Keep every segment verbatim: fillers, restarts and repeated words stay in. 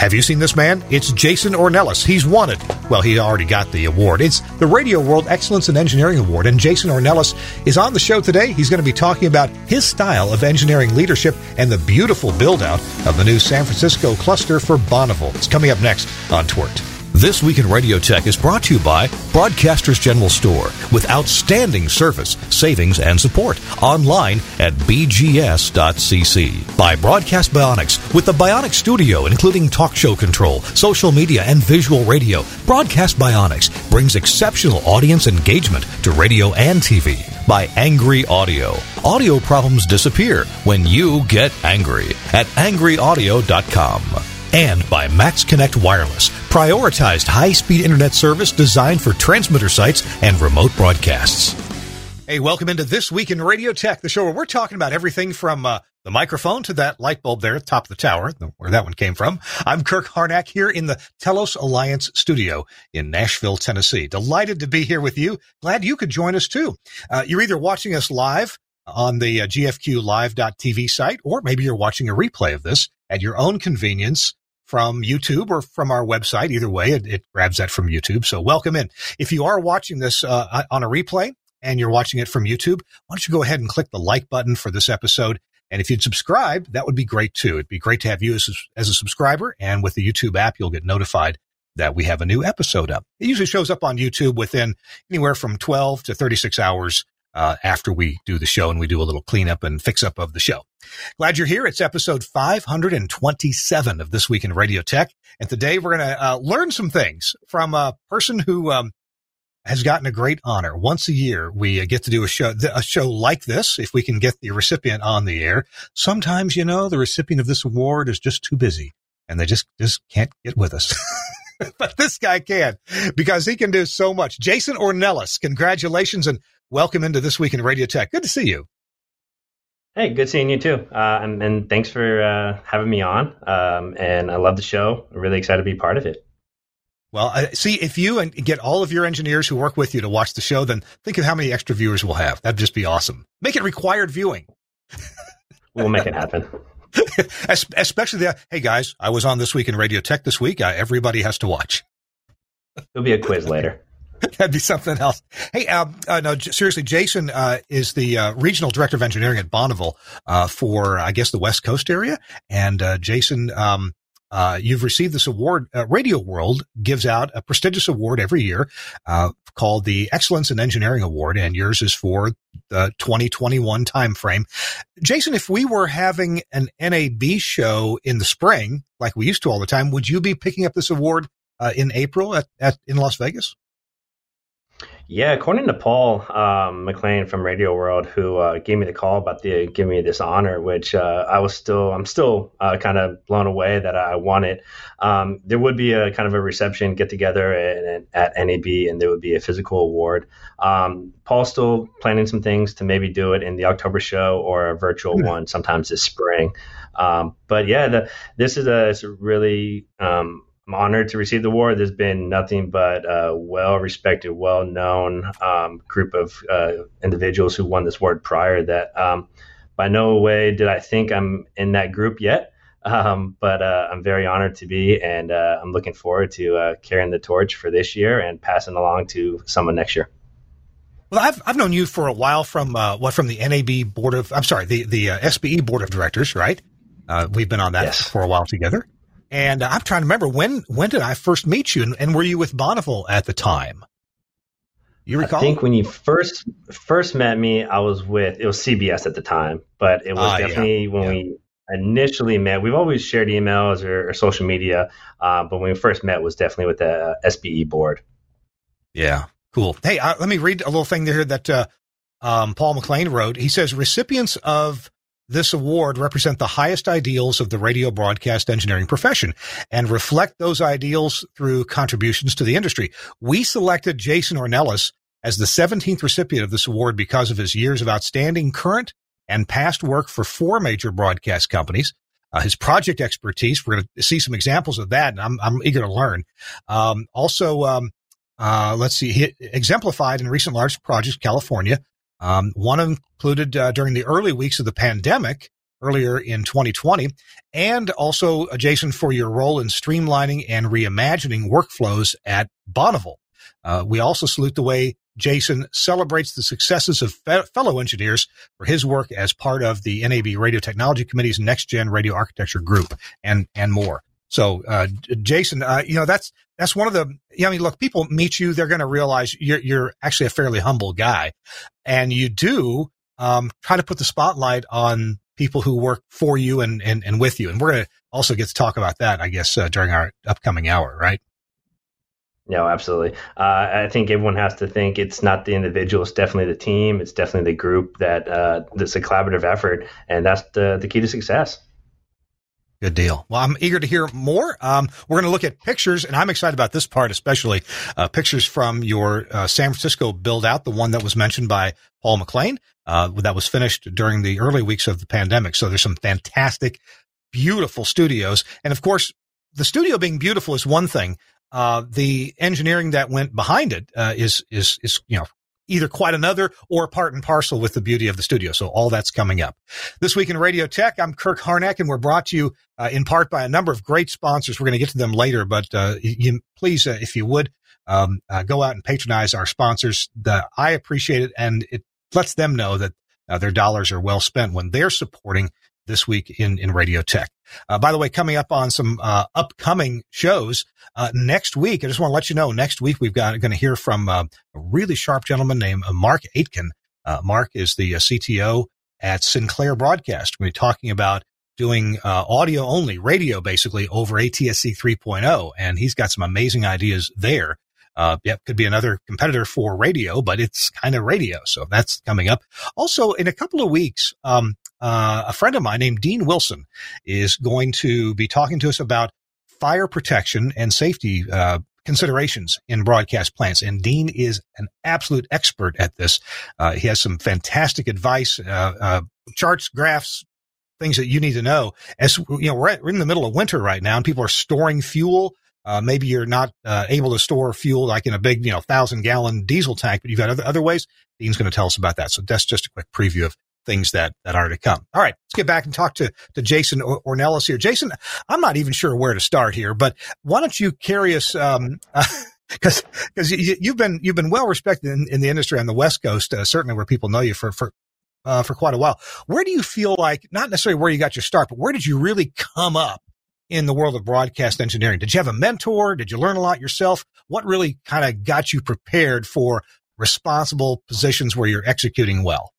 Have you seen this man? It's Jason Ornelas. He's won it. Well, he already got the award. It's the Radio World Excellence in Engineering Award, and Jason Ornelas is on the show today. He's going to be talking about his style of engineering leadership and the beautiful build-out of the new San Francisco cluster for Bonneville. It's coming up next on Twort. This Week in Radio Tech is brought to you by Broadcasters General Store, with outstanding service, savings, and support. Online at b g s dot c c. By Broadcast Bionics, with the Bionics Studio, including talk show control, social media, and visual radio. Broadcast Bionics brings exceptional audience engagement to radio and T V. By Angry Audio. Audio problems disappear when you get angry at angry audio dot com. And by Max Connect Wireless, prioritized high-speed internet service designed for transmitter sites and remote broadcasts. Hey, welcome into This Week in Radio Tech, the show where we're talking about everything from uh, the microphone to that light bulb there at the top of the tower, where that one came from. I'm Kirk Harnack here in the Telos Alliance studio in Nashville, Tennessee. Delighted to be here with you. Glad you could join us, too. Uh, you're either watching us live on the uh, G F Q live dot t v site, or maybe you're watching a replay of this at your own convenience from YouTube or from our website. Either way, it, it grabs that from YouTube. So welcome in. If you are watching this uh, on a replay and you're watching it from YouTube, why don't you go ahead and click the like button for this episode? And if you'd subscribe, that would be great too. It'd be great to have you as, as a subscriber. And with the YouTube app, you'll get notified that we have a new episode up. It usually shows up on YouTube within anywhere from twelve to thirty-six hours Uh, after we do the show, and we do a little cleanup and fix up of the show. Glad you're here. It's episode five hundred twenty-seven of This Week in Radio Tech. And today we're going to uh, learn some things from a person who um, has gotten a great honor. Once a year, we uh, get to do a show, a show like this, if we can get the recipient on the air. Sometimes, you know, the recipient of this award is just too busy and they just, just can't get with us. But this guy can, because he can do so much. Jason Ornelas, congratulations and welcome into This Week in Radio Tech. Good to see you. Hey, good seeing you too. Uh, and, and thanks for uh, having me on. Um, and I love the show. I'm really excited to be part of it. Well, uh, see, if you and get all of your engineers who work with you to watch the show, then think of how many extra viewers we'll have. That'd just be awesome. Make it required viewing. We'll make it happen. Especially the, hey guys, I was on This Week in Radio Tech this week. Uh, everybody has to watch. There'll be a quiz later. That'd be something else. Hey, um, uh, no, j- seriously, Jason uh, is the uh, Regional Director of Engineering at Bonneville uh, for, I guess, the West Coast area. And uh, Jason, um, uh, you've received this award. Uh, Radio World gives out a prestigious award every year uh, called the Excellence in Engineering Award, and yours is for the twenty twenty-one timeframe. Jason, if we were having an N A B show in the spring, like we used to all the time, would you be picking up this award uh, in April at, at in Las Vegas? Yeah, according to Paul um, McLean from Radio World, who uh, gave me the call about the giving me this honor, which uh, I was still, I'm still uh, kind of blown away that I won it. Um, there would be a kind of a reception get together at, at N A B, and there would be a physical award. Um, Paul's still planning some things to maybe do it in the October show or a virtual mm-hmm. one, sometimes this spring. Um, but yeah, the, this is a, it's a really um, I'm honored to receive the award. There's been nothing but a well-respected, well-known um, group of uh, individuals who won this award prior that um, by no way did I think I'm in that group yet. Um, but uh, I'm very honored to be, and uh, I'm looking forward to uh, carrying the torch for this year and passing along to someone next year. Well, I've I've known you for a while from uh, what from the N A B board of I'm sorry the the uh, S B E board of directors, right? Uh, we've been on that yes. for a while together. And I'm trying to remember, when when did I first meet you, and, and were you with Bonneville at the time? You recall? I think when you first first met me, I was with, it was C B S at the time, but it was uh, definitely yeah. when yeah. we initially met. We've always shared emails or, or social media, uh, but when we first met was definitely with the uh, S B E board. Yeah, cool. Hey, uh, let me read a little thing there that uh, um, Paul McLean wrote. He says, recipients of this award represent the highest ideals of the radio broadcast engineering profession and reflect those ideals through contributions to the industry. We selected Jason Ornelas as the seventeenth recipient of this award because of his years of outstanding current and past work for four major broadcast companies. Uh, his project expertise, we're going to see some examples of that, and I'm, I'm eager to learn. Um, also, um, uh, let's see, he exemplified in recent large projects, California. Um, one included uh, during the early weeks of the pandemic earlier in twenty twenty, and also, uh, Jason, for your role in streamlining and reimagining workflows at Bonneville. Uh, we also salute the way Jason celebrates the successes of fe- fellow engineers for his work as part of the N A B Radio Technology Committee's Next Gen Radio Architecture Group, and and more. So, uh, Jason, uh, you know, that's that's one of the. You know, I mean, look, people meet you, they're going to realize you're you're actually a fairly humble guy, and you do um, try to put the spotlight on people who work for you and and, and with you, and we're going to also get to talk about that, I guess, uh, during our upcoming hour, right? No, absolutely. Uh, I think everyone has to think it's not the individual, it's definitely the team, it's definitely the group that uh, that's a collaborative effort, and that's the, the key to success. Good deal. Well, I'm eager to hear more. Um, we're going to look at pictures, and I'm excited about this part, especially uh, pictures from your uh, San Francisco build out, the one that was mentioned by Paul McLean, uh, that was finished during the early weeks of the pandemic. So there's some fantastic, beautiful studios. And of course, the studio being beautiful is one thing. Uh, the engineering that went behind it, uh, is, is, is, you know, either quite another or part and parcel with the beauty of the studio. So all that's coming up. This week in Radio Tech, I'm Kirk Harnack, and we're brought to you uh, in part by a number of great sponsors. We're going to get to them later, but uh, you, please, uh, if you would, um, uh, go out and patronize our sponsors. The, I appreciate it, and it lets them know that uh, their dollars are well spent when they're supporting this week in, in Radio Tech. Uh, by the way, coming up on some uh, upcoming shows uh, next week, I just want to let you know, next week we've got going to hear from uh, a really sharp gentleman named uh, Mark Aitken. Uh, Mark is the uh, C T O at Sinclair Broadcast. We're talking about doing uh, audio only, radio basically, over A T S C three point oh, and he's got some amazing ideas there. Uh, yeah, could be another competitor for radio, but it's kind of radio, so that's coming up. Also, in a couple of weeks, um, uh, a friend of mine named Dean Wilson is going to be talking to us about fire protection and safety uh, considerations in broadcast plants. And Dean is an absolute expert at this. Uh, he has some fantastic advice, uh, uh, charts, graphs, things that you need to know. As you know, we're, at, we're in the middle of winter right now, and people are storing fuel. Uh, maybe you're not uh, able to store fuel like in a big, you know, thousand gallon diesel tank, but you've got other, other ways. Dean's going to tell us about that. So that's just a quick preview of things that, that are to come. All right, let's get back and talk to, to Jason Ornelas here. Jason, I'm not even sure where to start here, but why don't you carry us, um, uh, cause, cause you, you've been, you've been well respected in, in the industry on the West Coast, uh, certainly where people know you for, for, uh, for quite a while. Where do you feel like, not necessarily where you got your start, but where did you really come up in the world of broadcast engineering? Did you have a mentor? Did you learn a lot yourself? What really kind of got you prepared for responsible positions where you're executing well?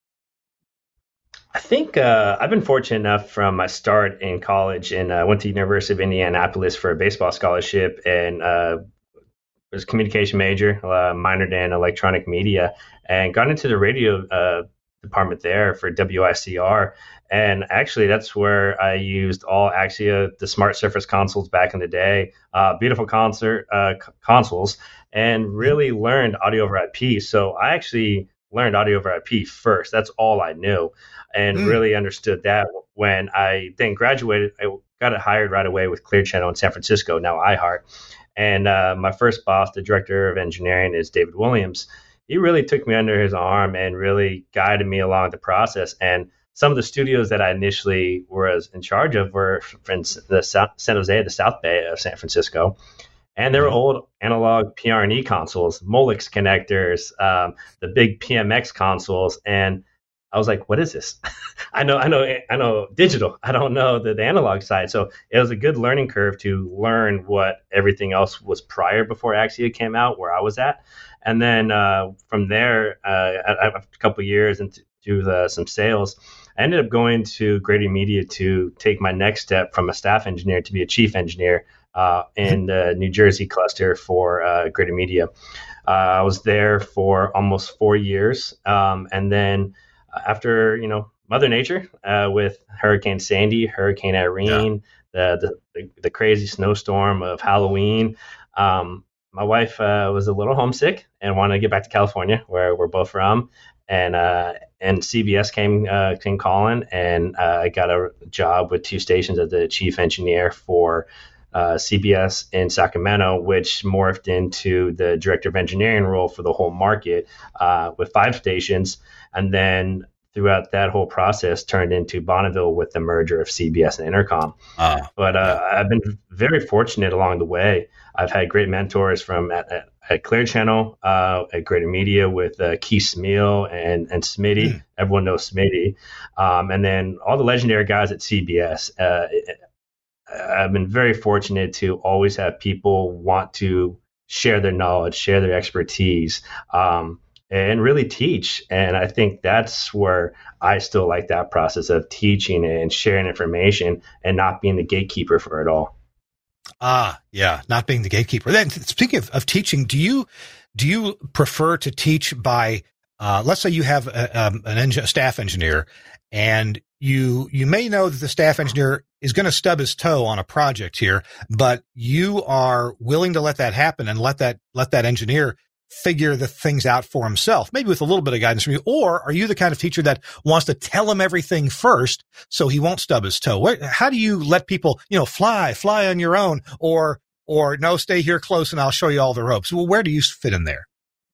I think uh, I've been fortunate enough from my start in college, and I uh, went to University of Indianapolis for a baseball scholarship, and uh, was a communication major, uh, minored in electronic media, and got into the radio uh, department there for W I C R. And actually, that's where I used all Axia, the Smart Surface consoles back in the day, uh, beautiful concert uh, consoles, and really learned audio over I P. So I actually learned audio over I P first. That's all I knew, and mm. really understood that when I then graduated. I got hired right away with Clear Channel in San Francisco, now iHeart. And uh, my first boss, the director of engineering, is David Williams. He really took me under his arm and really guided me along the process. And some of the studios that I initially was in charge of were in the South, San Jose, the South Bay of San Francisco. And they were old analog P R and E consoles, Molex connectors, um, the big P M X consoles. And I was like, what is this? I know, I know, I know digital. I don't know the, the analog side. So it was a good learning curve to learn what everything else was prior before Axia came out, where I was at. And then uh, from there, uh, after a couple of years into the, some sales, I ended up going to Grady Media to take my next step from a staff engineer to be a chief engineer uh, in the New Jersey cluster for uh, Grady Media. Uh, I was there for almost four years. Um, and then after, you know, Mother Nature uh, with Hurricane Sandy, Hurricane Irene, yeah. the, the, the crazy snowstorm of Halloween, um, my wife uh, was a little homesick and wanted to get back to California, where we're both from. And uh, and C B S came uh, came calling, and uh, I got a job with two stations as the chief engineer for uh, C B S in Sacramento, which morphed into the director of engineering role for the whole market uh, with five stations. And then throughout that whole process turned into Bonneville with the merger of C B S and Intercom. Uh, but uh, yeah. I've been very fortunate along the way. I've had great mentors from at, at, at Clear Channel, uh, at Greater Media with uh, Keith Smeel and, and Smitty. Mm. Everyone knows Smitty. Um, and then all the legendary guys at C B S. Uh, I've been very fortunate to always have people want to share their knowledge, share their expertise, um, and really teach. And I think that's where I still like that process of teaching and sharing information and not being the gatekeeper for it all. Ah, yeah, not being the gatekeeper. Then speaking of, of teaching, do you do you prefer to teach by, uh, let's say you have a, um, an engin- staff engineer, and you you may know that the staff engineer is going to stub his toe on a project here, but you are willing to let that happen and let that let that engineer figure the things out for himself, maybe with a little bit of guidance from you? Or are you the kind of teacher that wants to tell him everything first so he won't stub his toe? Where, how do you let people, you know, fly, fly on your own, or, or no, stay here close and I'll show you all the ropes? Well, where do you fit in there?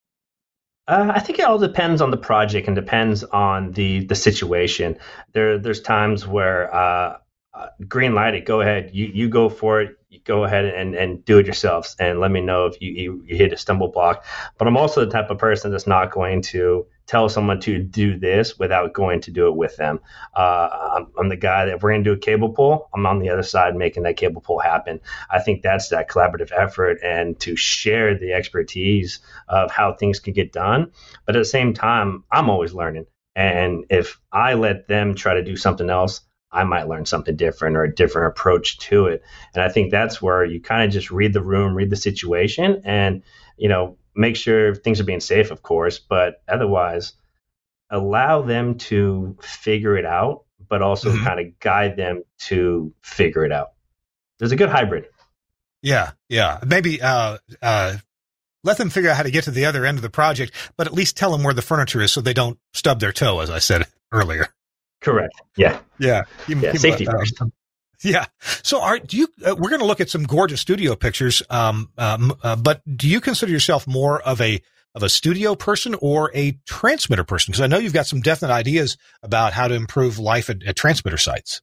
Uh, I think it all depends on the project and depends on the, the situation. There, there's times where, uh, uh, green light it, go ahead, you, you go for it. You go ahead and, and do it yourselves and let me know if you, you, you hit a stumble block. But I'm also the type of person that's not going to tell someone to do this without going to do it with them. Uh, I'm, I'm the guy that if we're going to do a cable pull, I'm on the other side making that cable pull happen. I think that's that collaborative effort and to share the expertise of how things can get done. But at the same time, I'm always learning. And if I let them try to do something else, I might learn something different or a different approach to it. And I think that's where you kind of just read the room, read the situation, and, you know, make sure things are being safe, of course, but otherwise allow them to figure it out, but also mm-hmm. kind of guide them to figure it out. There's a good hybrid. Yeah. Yeah. Maybe, uh, uh, let them figure out how to get to the other end of the project, but at least tell them where the furniture is so they don't stub their toe, as I said earlier. Correct. Yeah. Yeah. Keep, yeah. Keep safety let, first. Um, yeah. So are, do you, uh, we're going to look at some gorgeous studio pictures. Um, um, uh, but do you consider yourself more of a, of a studio person or a transmitter person? Because I know you've got some definite ideas about how to improve life at, at transmitter sites.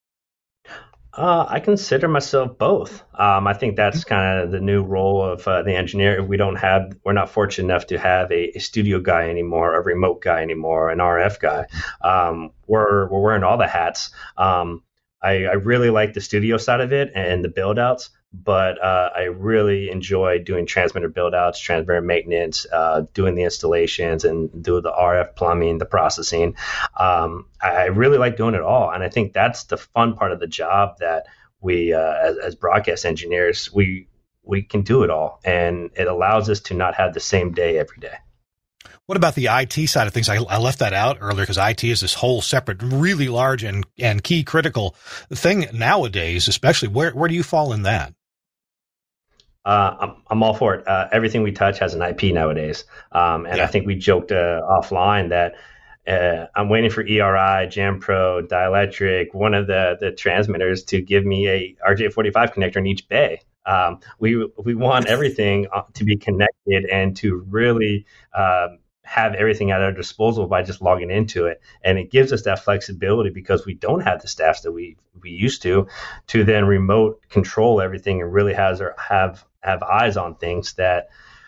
Uh, I consider myself both. Um, I think that's kind of the new role of uh, the engineer. We don't have, we're not fortunate enough to have a, a studio guy anymore, a remote guy anymore, an R F guy. Um, we're we're wearing all the hats. Um, I, I really like the studio side of it and the build outs, but uh, I really enjoy doing transmitter build outs, transmitter maintenance, uh, doing the installations and do the R F plumbing, the processing. Um, I really like doing it all. And I think that's the fun part of the job that we, uh, as, as broadcast engineers, we, we can do it all. And it allows us to not have the same day every day. What about the I T side of things? I, I left that out earlier because I T is this whole separate, really large and, and key critical thing nowadays, especially. Where, where do you fall in that? Uh, I'm, I'm all for it. Uh, everything we touch has an I P nowadays. Um, and yeah. I think we joked uh, offline that uh, I'm waiting for E R I, JamPro, Dielectric, one of the, the transmitters to give me a R J forty-five connector in each bay. Um, we we want everything to be connected and to really um, have everything at our disposal by just logging into it. And it gives us that flexibility because we don't have the staffs that we, we used to, to then remote control everything and really has or have, have eyes on things that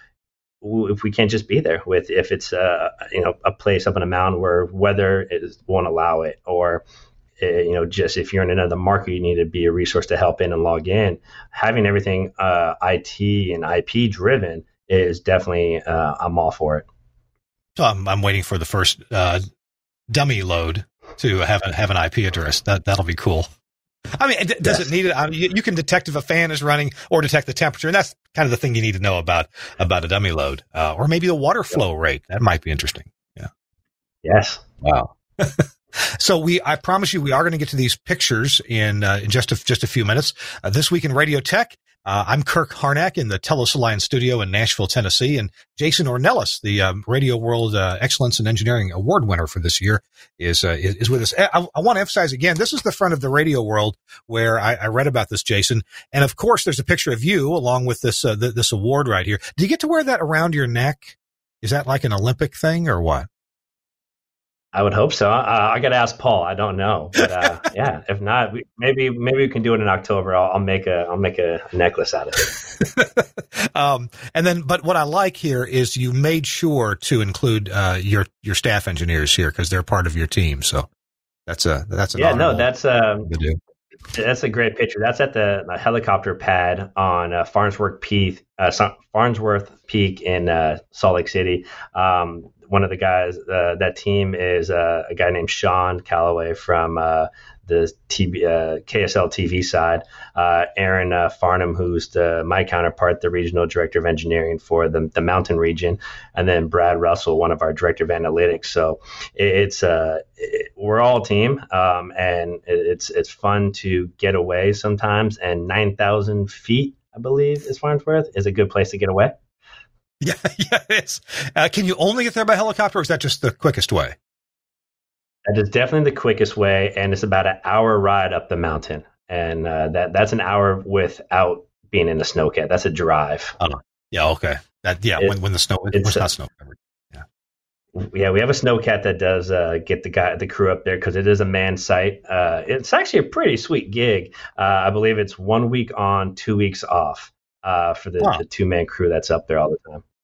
if we can't just be there with, if it's a, you know, a place up on a mountain where weather is, won't allow it, or, you know, just if you're in another market, you need to be a resource to help in and log in. Having everything uh, I T and I P driven is definitely, uh, I'm all for it. So I'm, I'm waiting for the first uh, dummy load to have a, have an I P address. That that'll be cool. I mean, d- does yes. it need it? I mean, you, you can detect if a fan is running or detect the temperature, and that's kind of the thing you need to know about about a dummy load, uh, or maybe the water flow yep. rate. That might be interesting. Yeah. Yes. Wow. So we, I promise you, we are going to get to these pictures in, uh, in just a, just a few minutes. Uh, this week in Radio Tech. Uh, I'm Kirk Harnack in the Telos Alliance studio in Nashville, Tennessee, and Jason Ornelas, the um, Radio World uh, Excellence in Engineering Award winner for this year, is uh, is, is with us. I, I want to emphasize again, this is the front of the Radio World where I, I read about this, Jason, and of course, there's a picture of you along with this uh, th- this award right here. Do you get to wear that around your neck? Is that like an Olympic thing or what? I would hope so. Uh, I got to ask Paul. I don't know, but uh, yeah, if not, we, maybe maybe we can do it in October. I'll, I'll make a I'll make a necklace out of it. um, and then, but what I like here is you made sure to include uh, your your staff engineers here because they're part of your team. So that's a that's an yeah. No, that's um, do. That's a great picture. That's at the, the helicopter pad on uh, Farnsworth Peak, uh, Farnsworth Peak in uh, Salt Lake City. Um, one of the guys, uh, that team is uh, a guy named Sean Calloway from uh, the T V, uh, K S L T V side. Uh, Aaron uh, Farnham, who's the, my counterpart, the regional director of engineering for the, the Mountain region, and then Brad Russell, one of our director of analytics. So it, it's uh, it, we're all a team, um, and it, it's it's fun to get away sometimes. And nine thousand feet, I believe, is Farnsworth, is a good place to get away. Yeah, yeah, it is. Uh, can you only get there by helicopter, or is that just the quickest way? That is definitely the quickest way, and it's about an hour ride up the mountain, and uh, that that's an hour without being in the snowcat. That's a drive. Oh, yeah, okay. That yeah, it, when when the snow it's, it's not snow covered. Yeah, yeah, we have a snowcat that does uh, get the guy the crew up there because it is a manned site. Uh, it's actually a pretty sweet gig. Uh, I believe it's one week on, two weeks off uh, for the, wow. the two man crew that's up there all the time.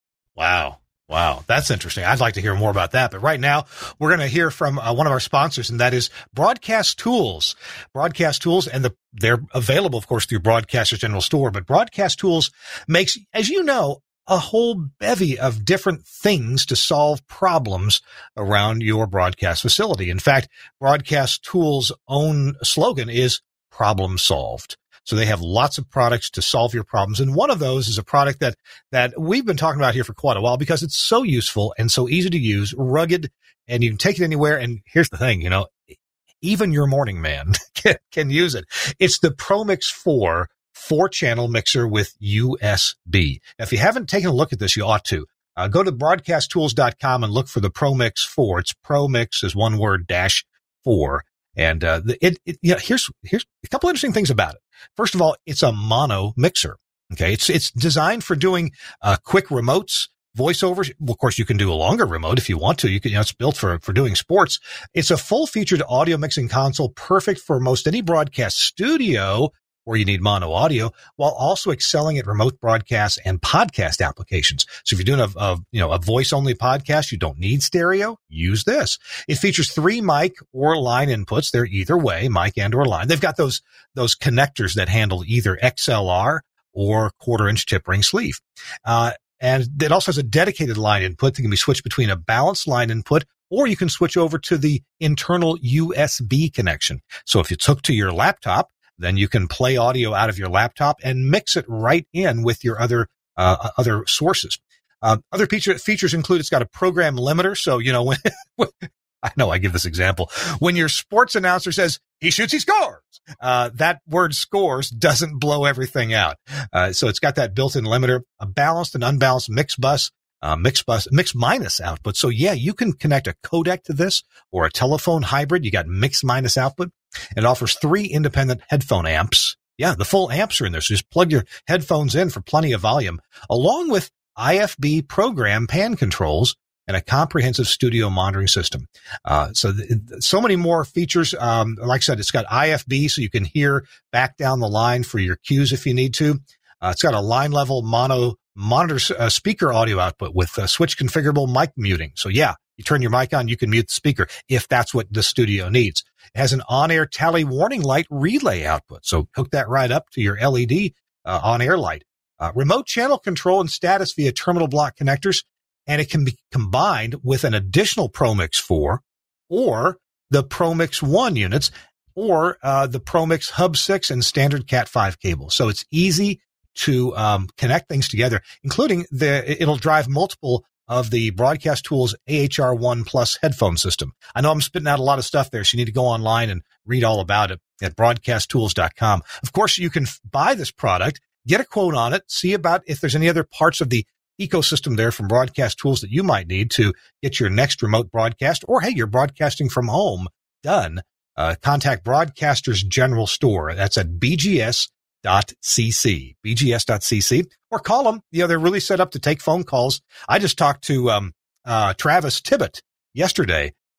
Wow. Wow, that's interesting. I'd like to hear more about that. But right now, we're going to hear from uh, one of our sponsors, and that is Broadcast Tools. Broadcast Tools, and the, they're available, of course, through Broadcasters General Store. But Broadcast Tools makes, as you know, a whole bevy of different things to solve problems around your broadcast facility. In fact, Broadcast Tools' own slogan is problem solved. So they have lots of products to solve your problems. And one of those is a product that, that we've been talking about here for quite a while because it's so useful and so easy to use, rugged, and you can take it anywhere. And here's the thing, you know, even your morning man can, can use it. It's the ProMix four four channel mixer with U S B. Now, if you haven't taken a look at this, you ought to. Uh, go to broadcast tools dot com and look for the ProMix four. It's ProMix is one word dash four. And, uh, the, it, it, you know, here's, here's a couple interesting things about it. First of all, it's a mono mixer. Okay. It's, it's designed for doing, uh, quick remotes, voiceovers. Well, of course, you can do a longer remote if you want to. You can, you know, it's built for, for doing sports. It's a full featured audio mixing console, perfect for most any broadcast studio where you need mono audio, while also excelling at remote broadcast and podcast applications. So if you're doing a, a you know, a voice only podcast, you don't need stereo, use this. It features three mic or line inputs. They're either way, mic and or line. They've got those, those connectors that handle either X L R or quarter inch tip ring sleeve. Uh, and it also has a dedicated line input that can be switched between a balanced line input, or you can switch over to the internal U S B connection. So if it's hooked to your laptop, then you can play audio out of your laptop and mix it right in with your other uh, other sources. Uh, other feature, features include it's got a program limiter. So, you know, when, I know I give this example. When your sports announcer says, he shoots, he scores, uh, that word scores doesn't blow everything out. Uh, so it's got that built-in limiter, a balanced and unbalanced mix bus, uh, mix bus, mix minus output. So yeah, you can connect a codec to this or a telephone hybrid. You got mix minus output. It offers three independent headphone amps. Yeah, the full amps are in there. So just plug your headphones in for plenty of volume, along with I F B program pan controls and a comprehensive studio monitoring system. Uh, so, th- so many more features. Um, like I said, it's got I F B, so you can hear back down the line for your cues if you need to. Uh, it's got a line level mono monitor uh, speaker audio output with uh, switch configurable mic muting. So yeah, you turn your mic on, you can mute the speaker if that's what the studio needs. It has an on-air tally warning light relay output. So hook that right up to your L E D uh, on-air light. Uh, remote channel control and status via terminal block connectors. And it can be combined with an additional ProMix four or the ProMix one units or uh, the ProMix Hub six and standard Cat five cable. So it's easy to um, connect things together, including the, it'll drive multiple of the Broadcast Tools A H R one Plus headphone system. I know I'm spitting out a lot of stuff there, so you need to go online and read all about it at broadcast tools dot com. Of course, you can buy this product, get a quote on it, see about if there's any other parts of the ecosystem there from Broadcast Tools that you might need to get your next remote broadcast, or hey, you're broadcasting from home done. Uh, contact Broadcasters General Store. That's at b g s dot c c, b g s dot c c, or call them. You know, they're really set up to take phone calls. I just talked to um, uh, Travis Tibbett yesterday,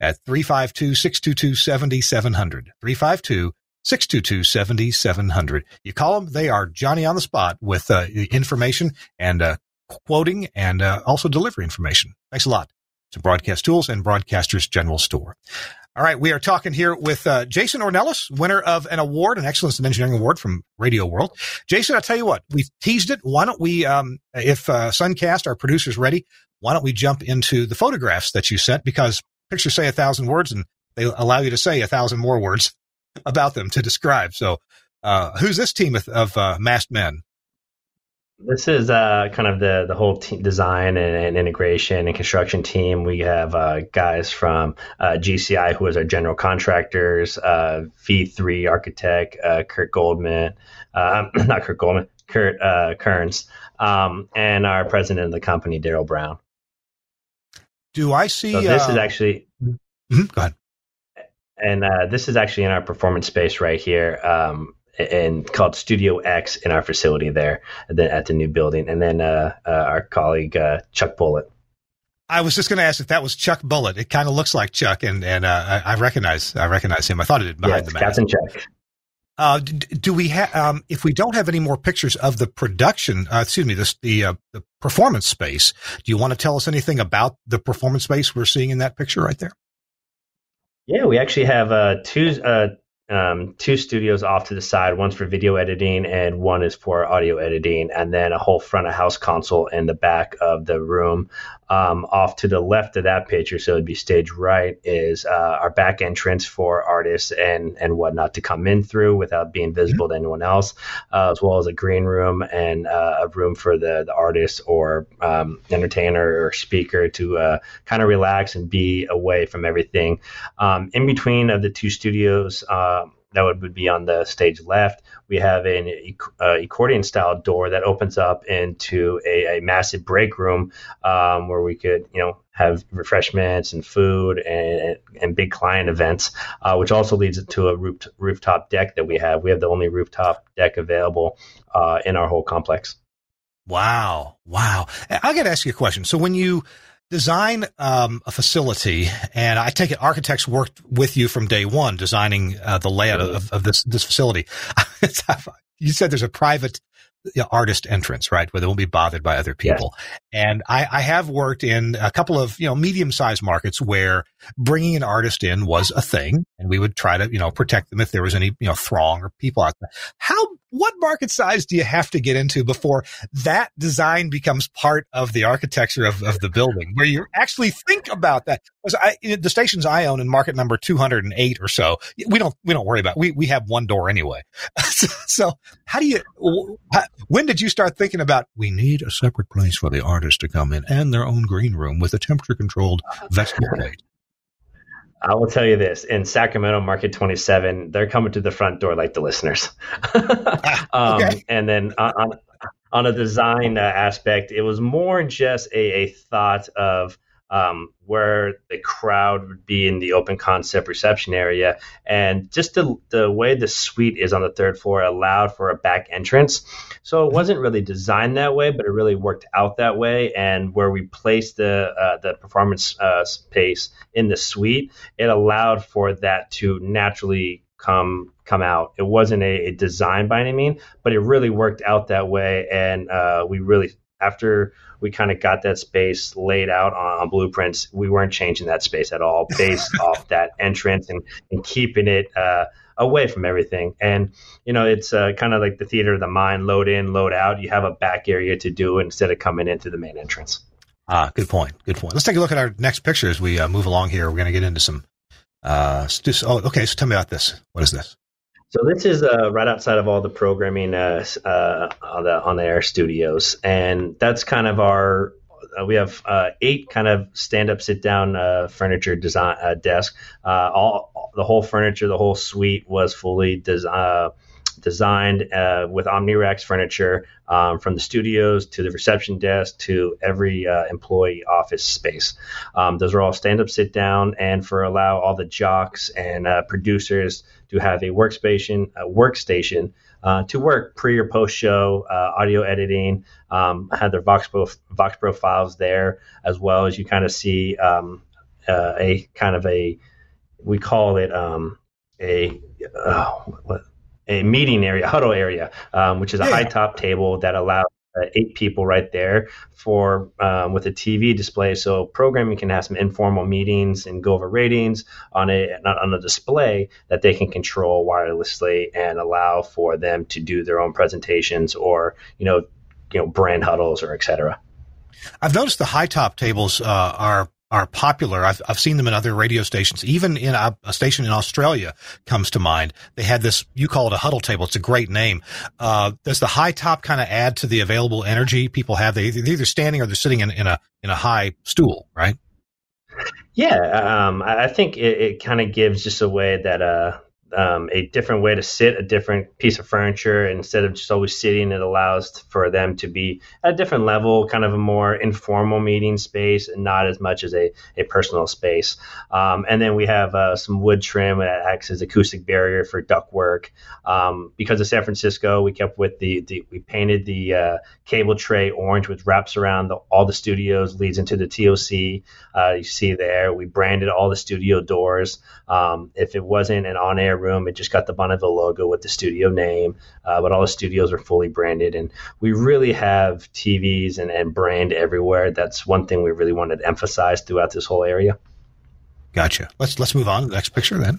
at three five two, six two two, seven seven zero zero. three five two, six two two, seven seven zero zero. You call them, they are Johnny on the spot with uh, information and uh, quoting and uh, also delivery information. Thanks a lot to Broadcast Tools and Broadcasters General Store. All right, we are talking here with uh, Jason Ornelas, winner of an award, an Excellence in Engineering Award from Radio World. Jason, I'll tell you what, we've teased it. Why don't we, um, if uh, Suncast, our producer's ready, why don't we jump into the photographs that you sent? Because pictures say a thousand words, and they allow you to say a thousand more words about them to describe. So uh, who's this team of, of uh, masked men? This is uh, kind of the, the whole team design and, and integration and construction team. We have uh, guys from uh, G C I, who is our general contractors, uh, V three architect, uh, Kurt Goldman, uh, not Kurt Goldman, Kurt uh, Kearns, um, and our president of the company, Daryl Brown. Do I see? So this uh, is actually. Mm-hmm, go ahead. And uh, this is actually in our performance space right here. Um, and called Studio X in our facility there at the, at the new building. And then uh, uh, our colleague, uh, Chuck Bullitt. I was just going to ask if that was Chuck Bullitt. It kind of looks like Chuck, and and uh, I, I recognize I recognize him. I thought it did behind yeah, the mask. Captain Chuck. Uh, do, do we have? Um, if we don't have any more pictures of the production, uh, excuse me, this the uh, the performance space. Do you want to tell us anything about the performance space we're seeing in that picture right there? Yeah, we actually have uh, two. Uh, Um, two studios off to the side. One's for video editing and one is for audio editing, and then a whole front of house console in the back of the room. Um, off to the left of that picture, so it'd be stage right, is uh, our back entrance for artists and and whatnot to come in through without being visible mm-hmm. to anyone else, uh, as well as a green room and uh, a room for the, the artist or um, entertainer or speaker to uh, kind of relax and be away from everything. Um, in between of the two studios, uh, that would, would be on the stage left. We have an uh, accordion style door that opens up into a, a massive break room um, where we could, you know, have refreshments and food and, and big client events, uh, which also leads to a roof, rooftop deck that we have. We have the only rooftop deck available uh, in our whole complex. Wow. Wow. I got to ask you a question. So when you design um, a facility, and I take it architects worked with you from day one designing uh, the layout of, of this this facility. You said there's a private you know, artist entrance, right, where they won't be bothered by other people. Yes. And I, I have worked in a couple of you know medium-sized markets where bringing an artist in was a thing, and we would try to you know protect them if there was any you know throng or people out there. How what market size do you have to get into before that design becomes part of the architecture of, of the building, where you actually think about that? Because I, the stations I own in market number two hundred eight or so, we don't we don't worry about it. We we have one door anyway. so, so how do you? How, when did you start thinking about we need a separate place for the artist to come in and their own green room with a temperature controlled vestibule plate? I will tell you this, in Sacramento Market twenty-seven, they're coming to the front door like the listeners. um, okay. And then on, on a design uh, aspect, it was more just a, a thought of um, where the crowd would be in the open concept reception area. And just the, the way the suite is on the third floor allowed for a back entrance. So it wasn't really designed that way, but it really worked out that way. And where we placed the uh, the performance uh, space in the suite, it allowed for that to naturally come come out. It wasn't a, a design by any means, but it really worked out that way. And uh, we really, after we kind of got that space laid out on, on blueprints, we weren't changing that space at all based off that entrance and, and keeping it uh, away from everything. And, you know, it's uh, kind of like the theater of the mind, load in, load out. You have a back area to do it instead of coming into the main entrance. Ah, good point. Good point. Let's take a look at our next picture as we uh, move along here. We're going to get into some, uh, st- oh, okay. So tell me about this. What is this? So this is uh, right outside of all the programming uh, uh, on the on the Air Studios, and that's kind of our. Uh, we have uh, eight kind of stand-up, sit-down uh, furniture design uh, desk. Uh, all the whole furniture, the whole suite was fully des- uh, designed uh, with OmniRex furniture, um, from the studios to the reception desk to every uh, employee office space. Um, those are all stand-up, sit-down, and for allow all the jocks and uh, producers to have a workstation, a workstation uh, to work pre or post show, uh, audio editing, um, had their Vox Pro, Vox Pro files there, as well as you kind of see um, uh, a kind of a, we call it um, a, uh, what, a meeting area, huddle area, um, which is a yeah. high top table that allows uh, eight people right there for um, with a T V display. So programming can have some informal meetings and go over ratings on a not on a display that they can control wirelessly and allow for them to do their own presentations or, you know, you know, brand huddles or et cetera. I've noticed the high top tables uh, are are popular. I've I've seen them in other radio stations. Even in a, a station in Australia comes to mind. They had this, you call it a huddle table. It's a great name. Uh, does the high top kind of add to the available energy people have? They, they're either standing or they're sitting in, in a in a high stool, right? Yeah, um, I think it, it kind of gives just a way that uh, um, a different way to sit, a different piece of furniture. Instead of just always sitting, it allows for them to be at a different level, kind of a more informal meeting space and not as much as a, a personal space. Um, and then we have uh, some wood trim that acts as acoustic barrier for ductwork. Um, because of San Francisco, we kept with the, the we painted the uh, cable tray orange, which wraps around the, all the studios, leads into the T O C. Uh, you see there, we branded all the studio doors. Um, if it wasn't an on-air room, it just got the Bonneville logo with the studio name, uh, but all the studios are fully branded, and we really have T Vs and, and brand everywhere. That's one thing we really wanted to emphasize throughout this whole area. Gotcha. Let's let's move on to the next picture then.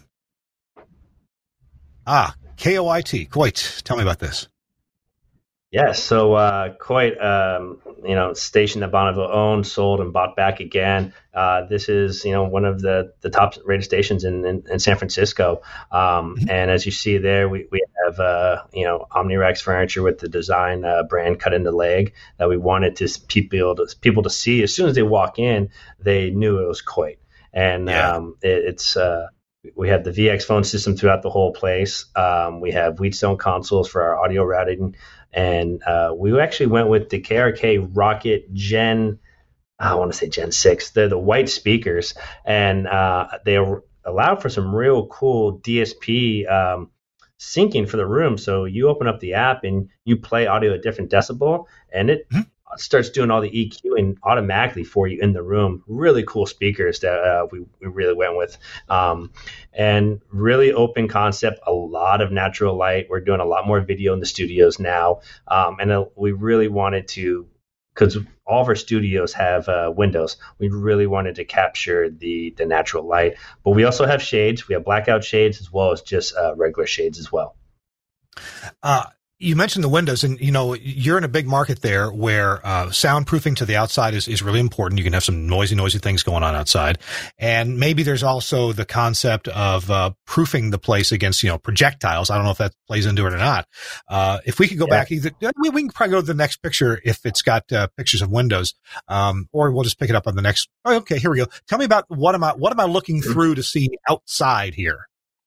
Ah, K O I T, Coit. Tell me about this. Yeah, so uh, Coit, um, you know, station that Bonneville owned, sold, and bought back again. Uh, this is, you know, one of the, the top rated stations in, in, in San Francisco. Um, mm-hmm. And as you see there, we, we have, uh, you know, OmniRex furniture with the design uh, brand cut in the leg that we wanted to people to, people to see. As soon as they walk in, they knew it was Coit. And yeah. um, it, it's uh, we have the V X phone system throughout the whole place. Um, we have Wheatstone consoles for our audio routing. And uh, we actually went with the K R K Rocket Gen, I want to say Gen six. They're the white speakers, and uh, they allow for some real cool D S P um, syncing for the room. So you open up the app and you play audio at different decibel, and it mm-hmm. starts doing all the EQing automatically for you in the room. Really cool speakers that uh, we, we really went with. Um, and really open concept, a lot of natural light. We're doing a lot more video in the studios now. Um, and uh, we really wanted to, because all of our studios have uh, windows, we really wanted to capture the, the natural light. But we also have shades. We have blackout shades as well as just uh, regular shades as well. Uh You mentioned the windows, and, you know, you're in a big market there where uh, soundproofing to the outside is, is really important. You can have some noisy, noisy things going on outside. And maybe there's also the concept of uh, proofing the place against, you know, projectiles. I don't know if that plays into it or not. Uh, if we could go yeah. back, either we, we can probably go to the next picture if it's got uh, pictures of windows, um, or we'll just pick it up on the next. Oh, okay, here we go. Tell me about what am I, what am I looking through to see outside here?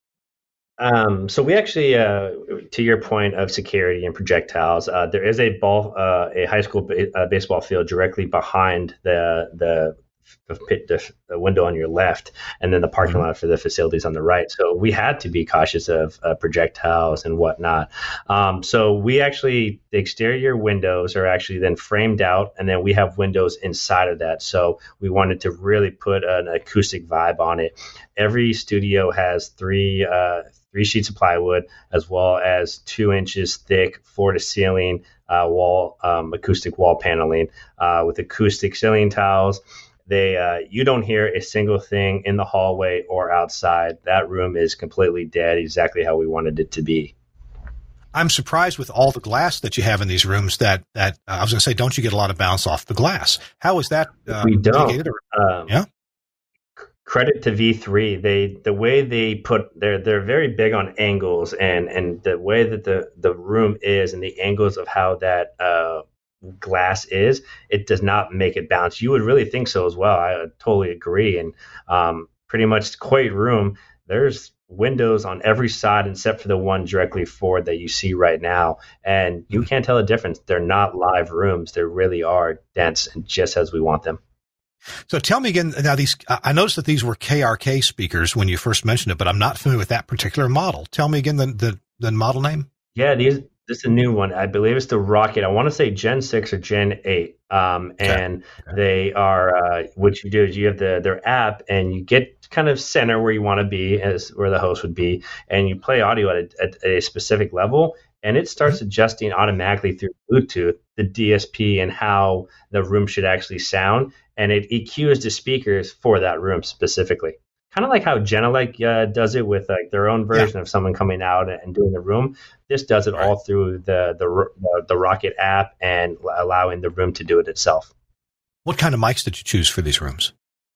Um, so we actually, uh, to your point of security and projectiles, uh, there is a ball, uh, a high school ba- uh, baseball field directly behind the the the, pit, the the window on your left, and then the parking lot for the facilities on the right. So we had to be cautious of uh, projectiles and whatnot. Um, so we actually, the exterior windows are actually then framed out, and then we have windows inside of that. So we wanted to really put an acoustic vibe on it. Every studio has three. Uh, three sheets of plywood, as well as two inches thick floor to ceiling uh, wall, um, acoustic wall paneling uh, with acoustic ceiling tiles. They, uh, you don't hear a single thing in the hallway or outside. That room is completely dead, exactly how we wanted it to be. I'm surprised with all the glass that you have in these rooms that, that uh, I was going to say, don't you get a lot of bounce off the glass? How is that? Uh, we don't. Um, yeah. Credit to V three. They the way they put they're they're very big on angles, and and the way that the the room is and the angles of how that uh, glass is, it does not make it bounce. You would really think so as well. I totally agree. And um, pretty much Coit room, there's windows on every side except for the one directly forward that you see right now, and you can't tell the difference. They're not live rooms. They really are dense and just as we want them. So tell me again, now these, I noticed that these were K R K speakers when you first mentioned it, but I'm not familiar with that particular model. Tell me again the, the, the model name. Yeah, these, this is a new one. I believe it's the Rocket. I want to say Gen six or Gen eight. Um, and okay. Okay. they are, uh, what you do is you have the their app and you get kind of center where you want to be, as where the host would be, and you play audio at a, at a specific level, and it starts mm-hmm. adjusting automatically through Bluetooth the D S P and how the room should actually sound, and it E Qs the speakers for that room specifically. Kind of like how Genelec uh, does it with like their own version yeah. of someone coming out and doing the room. This does it right. all through the, the the Rocket app and allowing the room to do it itself. What kind of mics did you choose for these rooms?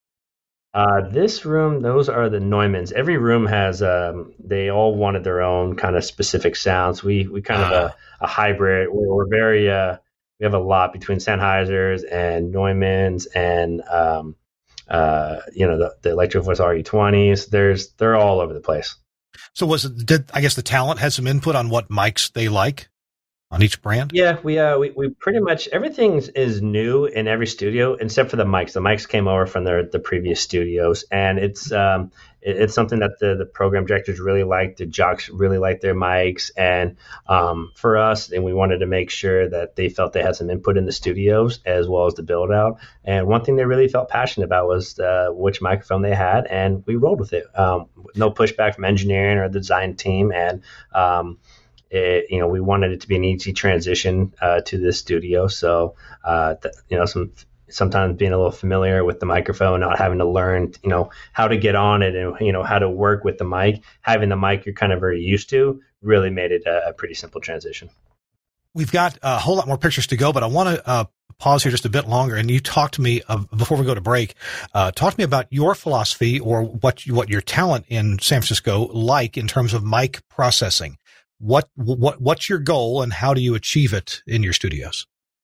Uh, this room, those are the Neumanns. Every room has, um, they all wanted their own kind of specific sounds. We we kind uh, of a, a hybrid. We're, we're very, uh, we have a lot between Sennheisers and Neumanns and um, Uh, you know, the, the Electro Voice R E twenties, there's, they're all over the place. So was it, did, I guess the talent had some input on what mics they like on each brand? Yeah, we, uh, we, we pretty much, everything is new in every studio except for the mics. The mics came over from their, the previous studios, and it's, um, it, it's something that the, the program directors really liked. The jocks really liked their mics. And, um, for us, and we wanted to make sure that they felt they had some input in the studios as well as the build out. And one thing they really felt passionate about was, uh, which microphone they had, and we rolled with it. Um, no pushback from engineering or the design team. And, um, It, you know, we wanted it to be an easy transition uh, to this studio. So, uh, th- you know, some sometimes being a little familiar with the microphone, not having to learn, you know, how to get on it and, you know, how to work with the mic, having the mic you're kind of very used to really made it a, a pretty simple transition. We've got a whole lot more pictures to go, but I want to uh, pause here just a bit longer. And you talk to me uh, before we go to break. Uh, talk to me about your philosophy or what you, what your talent in San Francisco like in terms of mic processing. What what what's your goal, and how do you achieve it in your studios?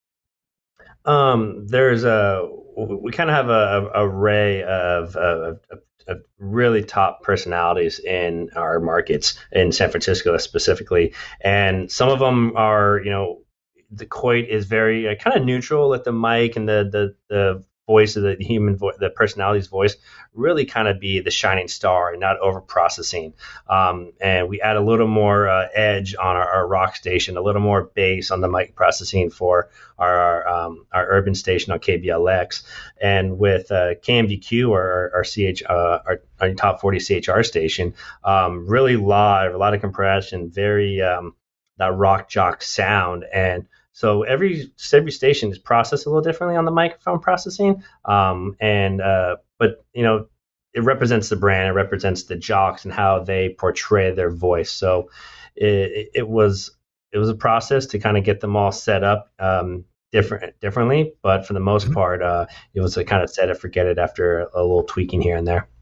Um, there's a we kind of have a, a array of, of, of really top personalities in our markets in San Francisco specifically, and some of them are, you know, the Coit is very uh, kind of neutral with the mic, and the the the voice of the human voice, the personality's voice, really kind of be the shining star and not over processing. Um, and we add a little more uh, edge on our, our rock station, a little more bass on the mic processing for our um, our urban station on K B L X. And with uh, K M D Q, our, our C H, uh, our, our top forty C H R station, um, really live, a lot of compression, very um, that rock jock sound. And so every every station is processed a little differently on the microphone processing, um, and uh, but you know, it represents the brand, it represents the jocks and how they portray their voice. So it, it was it was a process to kind of get them all set up um, different differently, but for the most mm-hmm. part, uh, it was a kind of set it forget it after a little tweaking here and there.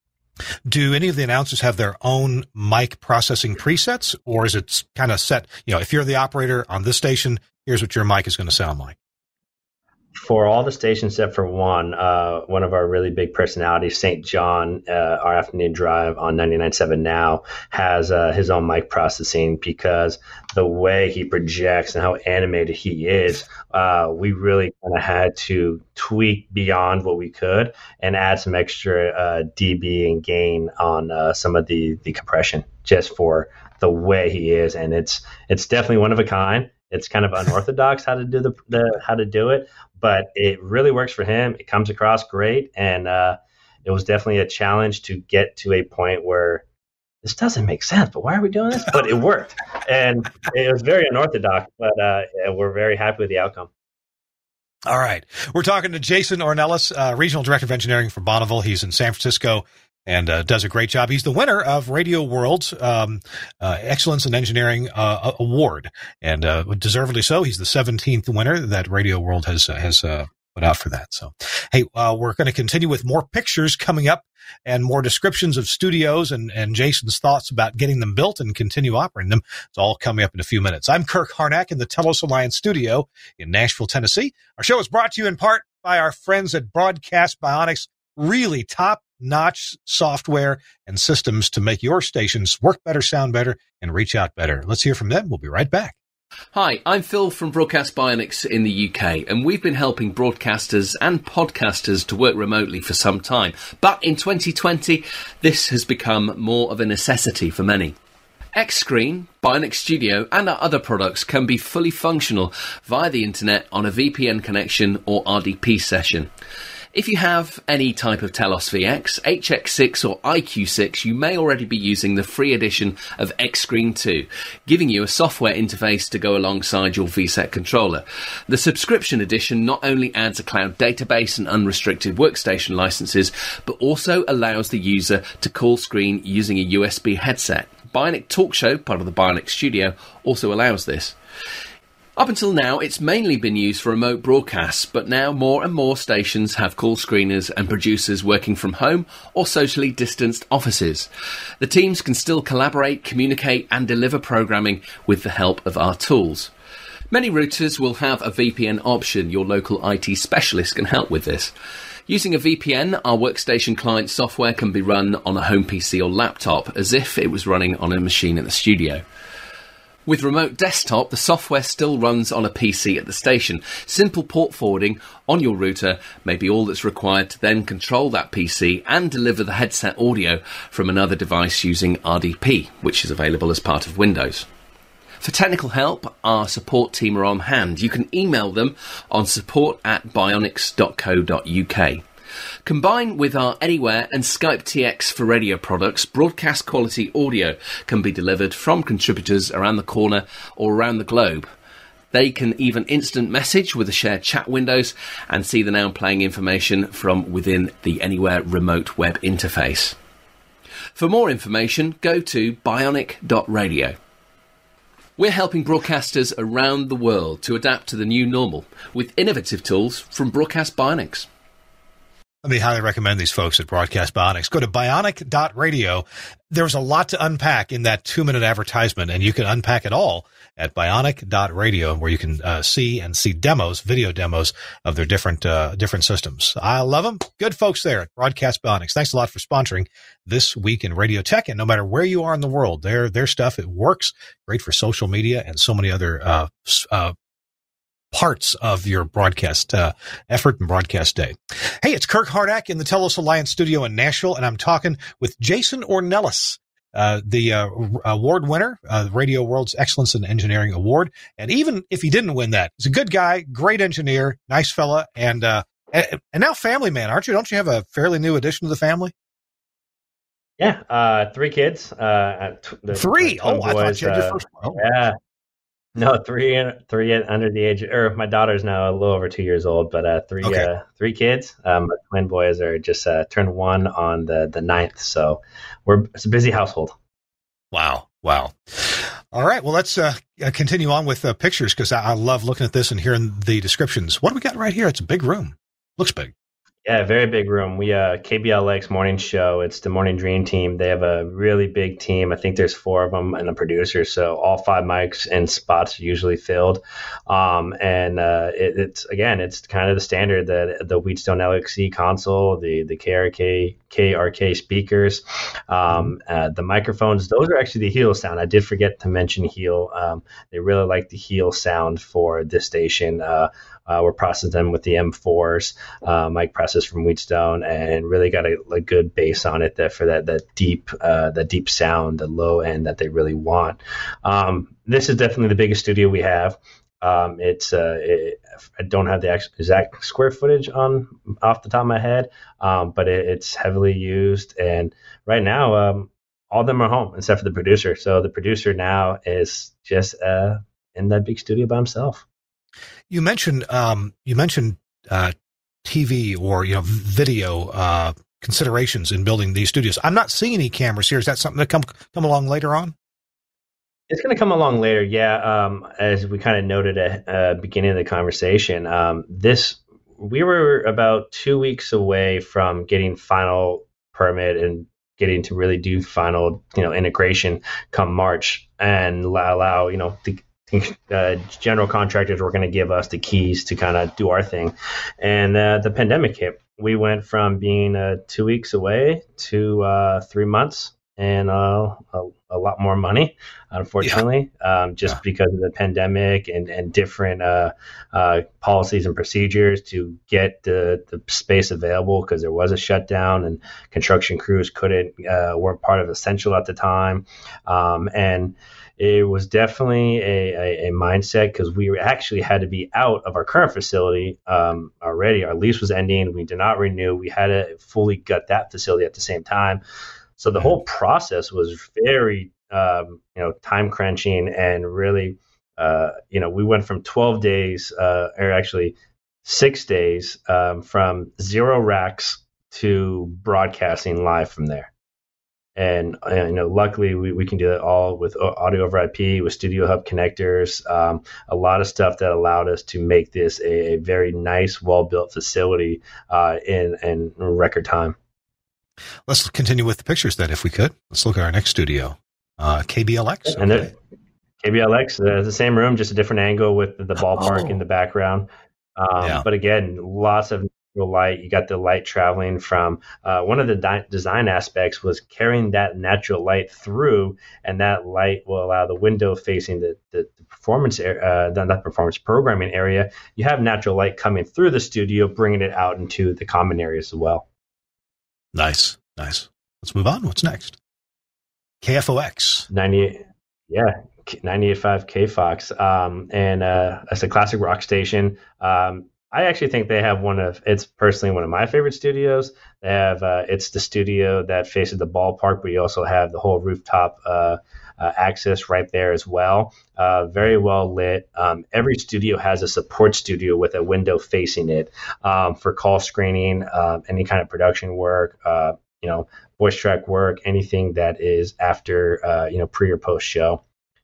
Do any of the announcers have their own mic processing presets, or is it kind of set, you know, if you're the operator on this station, here's what your mic is going to sound like? For all the stations except for one, uh, one of our really big personalities, Saint John, uh, our afternoon drive on ninety-nine point seven now, has uh, his own mic processing, because the way he projects and how animated he is, uh, we really kind of had to tweak beyond what we could and add some extra uh, dB and gain on uh, some of the, the compression just for the way he is. And it's it's definitely one of a kind. It's kind of unorthodox how to do the, the how to do it, but it really works for him. It comes across great, and uh, it was definitely a challenge to get to a point where this doesn't make sense, but why are we doing this? But it worked, and it was very unorthodox, but uh, we're very happy with the outcome. All right. We're talking to Jason Ornelas, uh, Regional Director of Engineering for Bonneville. He's in San Francisco and uh, does a great job. He's the winner of Radio World's um, uh, Excellence in Engineering uh, Award, and uh, deservedly so. He's the seventeenth winner that Radio World has uh, has uh, put out for that. So, hey, uh, we're going to continue with more pictures coming up and more descriptions of studios and, and Jason's thoughts about getting them built and continue operating them. It's all coming up in a few minutes. I'm Kirk Harnack in the Telos Alliance studio in Nashville, Tennessee. Our show is brought to you in part by our friends at Broadcast Bionics, really top-notch software and systems to make your stations work better, sound better, and reach out better. Let's hear from them. We'll be right back. Hi, I'm Phil from Broadcast Bionics in the U K, and we've been helping broadcasters and podcasters to work remotely for some time. But in twenty twenty, this has become more of a necessity for many. Xscreen, Bionic Studio and our other products can be fully functional via the internet on a V P N connection or R D P session. If you have any type of Telos V X, H X six or I Q six, you may already be using the free edition of Xscreen two, giving you a software interface to go alongside your V SET controller. The subscription edition not only adds a cloud database and unrestricted workstation licenses, but also allows the user to call screen using a U S B headset. Bionic Talk Show, part of the Bionic Studio, also allows this. Up until now, it's mainly been used for remote broadcasts, but now more and more stations have call screeners and producers working from home or socially distanced offices. The teams can still collaborate, communicate and deliver programming with the help of our tools. Many routers will have a V P N option. Your local I T specialist can help with this. Using a V P N, our workstation client software can be run on a home P C or laptop, as if it was running on a machine at the studio. With Remote Desktop, the software still runs on a P C at the station. Simple port forwarding on your router may be all that's required to then control that P C and deliver the headset audio from another device using R D P, which is available as part of Windows. For technical help, our support team are on hand. You can email them on support at bionics dot co dot uk. Combined with our Anywhere and Skype T X for radio products, broadcast quality audio can be delivered from contributors around the corner or around the globe. They can even instant message with the shared chat windows and see the now playing information from within the Anywhere remote web interface. For more information, go to bionic dot radio. We're helping broadcasters around the world to adapt to the new normal with innovative tools from Broadcast Bionics. Let me highly recommend these folks at Broadcast Bionics. Go to bionic dot radio. There's a lot to unpack in that two-minute advertisement, and you can unpack it all at bionic dot radio, where you can uh, see and see demos, video demos of their different uh, different systems. I love them. Good folks there at Broadcast Bionics. Thanks a lot for sponsoring This Week in Radio Tech. And no matter where you are in the world, their their stuff, it works. Great for social media and so many other uh, uh parts of your broadcast uh, effort and broadcast day. Hey, it's Kirk Hardak in the Telos Alliance studio in Nashville, and I'm talking with Jason Ornelas, uh, the uh, award winner, uh, Radio World's Excellence in Engineering Award. And even if he didn't win that, he's a good guy, great engineer, nice fella, and uh, and, and now family man, aren't you? Don't you have a fairly new addition to the family? Yeah, uh, three kids. Uh, the, three? The oh, boys, I thought you had uh, your first one. Oh. Yeah. No, three, three under the age, or my daughter's now a little over two years old, but uh, three, okay. uh, three kids. Um, my twin boys are just uh, turned one on the the ninth, so we're it's a busy household. Wow, wow. All right, well, let's uh, continue on with uh, pictures because I, I love looking at this and hearing the descriptions. What do we got right here? It's a big room. Looks big. Yeah, very big room. We uh K B L X morning show. It's the Morning Dream team. They have a really big team. I think there's four of them and a producer. So all five mics and spots are usually filled. Um, and uh, it, it's again, it's kind of the standard that the Wheatstone L X C console, the the K R K K R K speakers, um, uh, the microphones. Those are actually the Heel sound. I did forget to mention Heel. Um, they really like the Heel sound for this station. Uh, Uh, we're processing them with the M fours, uh, mic presses from Wheatstone, and really got a, a good bass on it that for that that deep uh, that deep sound, the low end that they really want. Um, this is definitely the biggest studio we have. Um, it's uh, it, I don't have the exact square footage on off the top of my head, um, but it, it's heavily used. And right now, um, all of them are home except for the producer. So the producer now is just uh, in that big studio by himself. You mentioned um, you mentioned uh, T V or you know video uh, considerations in building these studios. I'm not seeing any cameras here. Is that something that come come along later on? It's going to come along later, yeah. Um, as we kind of noted at the uh, beginning of the conversation, um, this we were about two weeks away from getting final permit and getting to really do final, you know, integration come March and allow, you know, the Uh, general contractors were going to give us the keys to kind of do our thing. And uh, the pandemic hit. We went from being uh, two weeks away to uh, three months and uh, a, a lot more money, unfortunately, yeah. um, just yeah. because of the pandemic and, and different uh, uh, policies and procedures to get the, the space available, because there was a shutdown and construction crews couldn't, uh, weren't part of Essential at the time. Um, and it was definitely a, a, a mindset, because we actually had to be out of our current facility um, already. Our lease was ending. We did not renew. We had to fully gut that facility at the same time. So the whole process was very, um, you know, time crunching, and really, uh, you know, we went from twelve days, uh, or actually six days, um, from zero racks to broadcasting live from there. And, and you know, luckily we, we can do that all with audio over I P, with Studio Hub connectors, um, a lot of stuff that allowed us to make this a, a very nice, well-built facility uh, in, in record time. Let's continue with the pictures then, if we could. Let's look at our next studio, uh, K B L X. And okay. K B L X, uh, the same room, just a different angle with the, the ballpark oh. in the background. Um, yeah. But again, lots of light. You got the light traveling from uh, one of the di- design aspects was carrying that natural light through, and that light will allow the window facing the, the, the performance uh, the, not performance programming area. You have natural light coming through the studio, bringing it out into the common areas as well. Nice, nice. Let's move on. What's next? K F O X ninety-eight, yeah, ninety-eight point five K Fox, um, and uh, it's a classic rock station. Um, I actually think they have one of, it's personally one of my favorite studios. They have, uh, it's the studio that faces the ballpark, but you also have the whole rooftop uh, uh, access right there as well. Uh, very well lit. Um, every studio has a support studio with a window facing it um, for call screening, uh, any kind of production work, uh, you know, voice track work, anything that is after, uh, you know, pre or post show.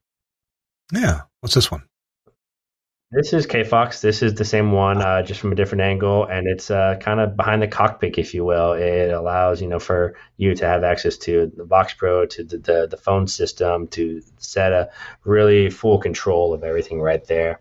Yeah. What's this one? This is K Fox. This is the same one, uh, just from a different angle, and it's uh, kind of behind the cockpit, if you will. It allows, you know, for you to have access to the Vox Pro, to the, the, the phone system, to set a really full control of everything right there.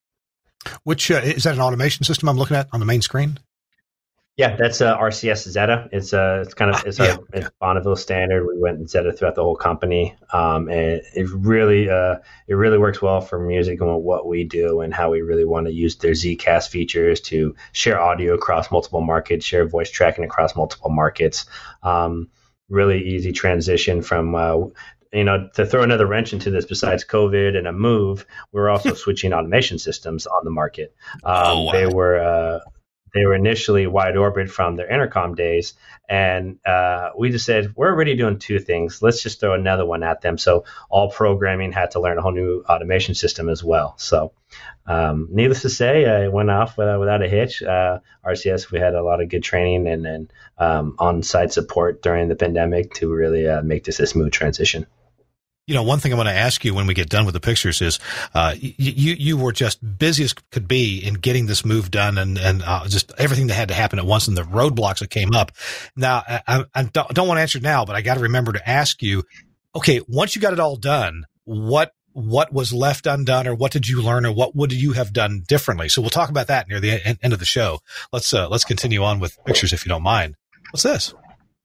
Which uh, is that an automation system I'm looking at on the main screen? Yeah, that's uh, R C S Zeta. It's uh, it's kind of it's yeah, a it's Bonneville standard. We went Zeta throughout the whole company, um, and it really uh, it really works well for music and what we do and how we really want to use their Zcast features to share audio across multiple markets, share voice tracking across multiple markets. Um, really easy transition from. Uh, You know, to throw another wrench into this, besides COVID and a move, we're also switching automation systems on the market. Um, oh, wow. They were uh, they were initially wide orbit from their intercom days, and uh, we just said, we're already doing two things. Let's just throw another one at them. So all programming had to learn a whole new automation system as well. So um, needless to say, uh, it went off without, without a hitch. Uh, R C S, we had a lot of good training and, and um, on-site support during the pandemic to really uh, make this a smooth transition. You know, one thing I want to ask you when we get done with the pictures is, uh, you, you were just busy as could be in getting this move done, and, and, uh, just everything that had to happen at once, and the roadblocks that came up. Now, I, I don't, don't want to answer now, but I got to remember to ask you, okay, once you got it all done, what, what was left undone, or what did you learn, or what would you have done differently? So we'll talk about that near the end of the show. Let's, uh, let's continue on with pictures if you don't mind. What's this?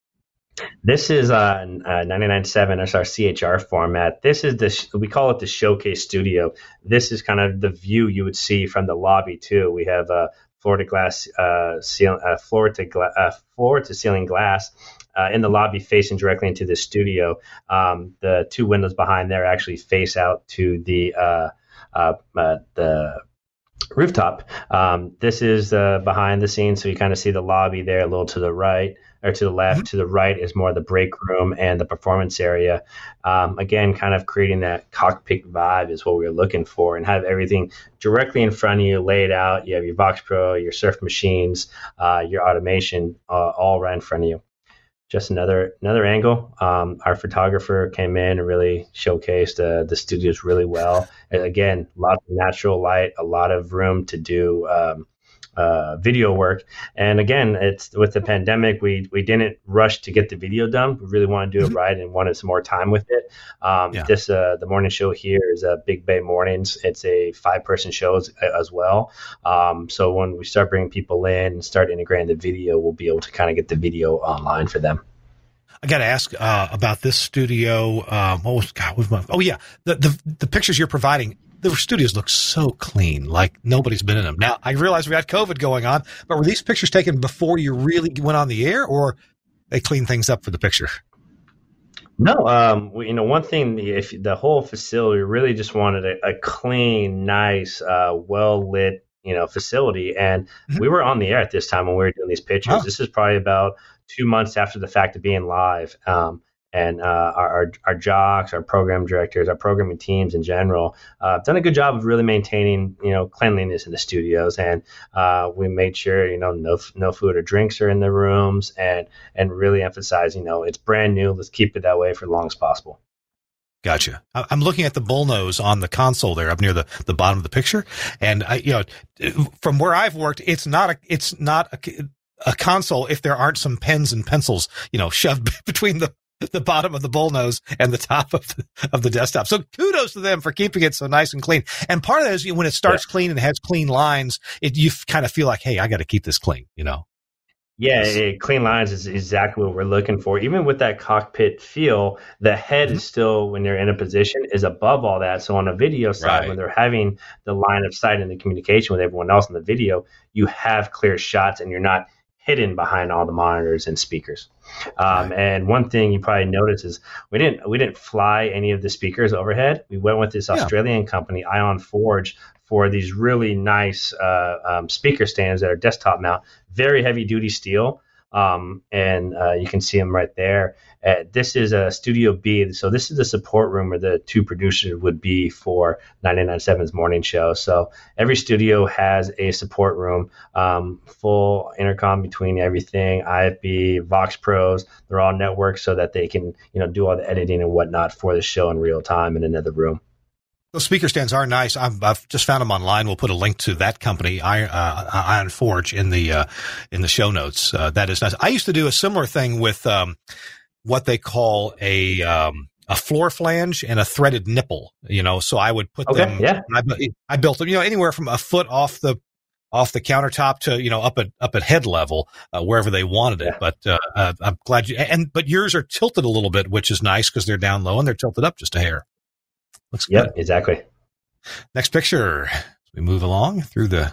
This is uh, uh, ninety-nine point seven. It's our C H R format. This is the sh- we call it the Showcase Studio. This is kind of the view you would see from the lobby too. We have a uh, floor to glass, uh, ceil- uh, floor to gla- uh, floor to ceiling glass uh, in the lobby, facing directly into the studio. Um, the two windows behind there actually face out to the uh, uh, uh, the rooftop. Um, this is uh, behind the scenes, so you kind of see the lobby there, a little to the right. Or to the left, mm-hmm. to the right is more the break room and the performance area. Um, again, kind of creating that cockpit vibe is what we were looking for, and have everything directly in front of you, laid out. You have your Vox Pro, your Surf machines, uh, your automation, uh, all right in front of you. Just another another angle. Um, our photographer came in and really showcased uh, the studios really well. And again, lots of natural light, a lot of room to do um, Uh, video work. And again, it's with the pandemic, we we didn't rush to get the video done. We really wanted to do it right and wanted some more time with it. Um, yeah. This uh, the morning show here is a uh, Big Bay Mornings. It's a five person show as, as well. Um, so when we start bringing people in and start integrating the video, we'll be able to kind of get the video online for them. I got to ask uh, about this studio. Um, what was God? What was my, oh yeah, the, the the pictures you're providing. The studios look so clean, like nobody's been in them. Now I realize we got COVID going on, but were these pictures taken before you really went on the air, or they cleaned things up for the picture? No, um, we, you know, one thing, if the whole facility really just wanted a, a clean, nice, uh, well lit, you know, facility, and mm-hmm. we were on the air at this time when we were doing these pictures. Oh. This is probably about two months after the fact of being live, um, and uh, our, our our jocks, our program directors, our programming teams in general, uh, done a good job of really maintaining, you know, cleanliness in the studios, and uh, we made sure, you know, no no food or drinks are in the rooms, and and really emphasize, you know, it's brand new. Let's keep it that way for as long as possible. Gotcha. I'm looking at the bullnose on the console there up near the, the bottom of the picture. And I, you know, from where I've worked, it's not a, it's not a, a console if there aren't some pens and pencils, you know, shoved between the, the bottom of the bullnose and the top of the, of the desktop. So kudos to them for keeping it so nice and clean. And part of that is, you know, when it starts yeah. clean and has clean lines, it, you kind of feel like, hey, I got to keep this clean, you know? Yeah, it, clean lines is exactly what we're looking for. Even with that cockpit feel, the head mm-hmm. is still, when you're in a position, is above all that. So on a video side, right. when they're having the line of sight and the communication with everyone else in the video, you have clear shots and you're not hidden behind all the monitors and speakers. Um, right. And one thing you probably noticed is we didn't we didn't fly any of the speakers overhead. We went with this yeah. Australian company, Ion Forge, for these really nice uh, um, speaker stands that are desktop mount, very heavy duty steel. Um, and uh, you can see them right there. Uh, this is a Studio B. So this is the support room where the two producers would be for ninety-nine point seven's morning show. So every studio has a support room, um, full intercom between everything, I F B, Vox Pros. They're all networked so that they can, you know, do all the editing and whatnot for the show in real time in another room. Those speaker stands are nice. I've, I've just found them online. We'll put a link to that company, Iron, uh, Ion Forge, in the uh, in the show notes. Uh, that is nice. I used to do a similar thing with um, what they call a um, a floor flange and a threaded nipple. You know, so I would put okay, them. Yeah. I, I built them. You know, anywhere from a foot off the off the countertop to, you know, up at up at head level, uh, wherever they wanted it. Yeah. But uh, uh, I'm glad you. And but yours are tilted a little bit, which is nice because they're down low and they're tilted up just a hair. Looks good. Yep, exactly. Next picture. As we move along through the.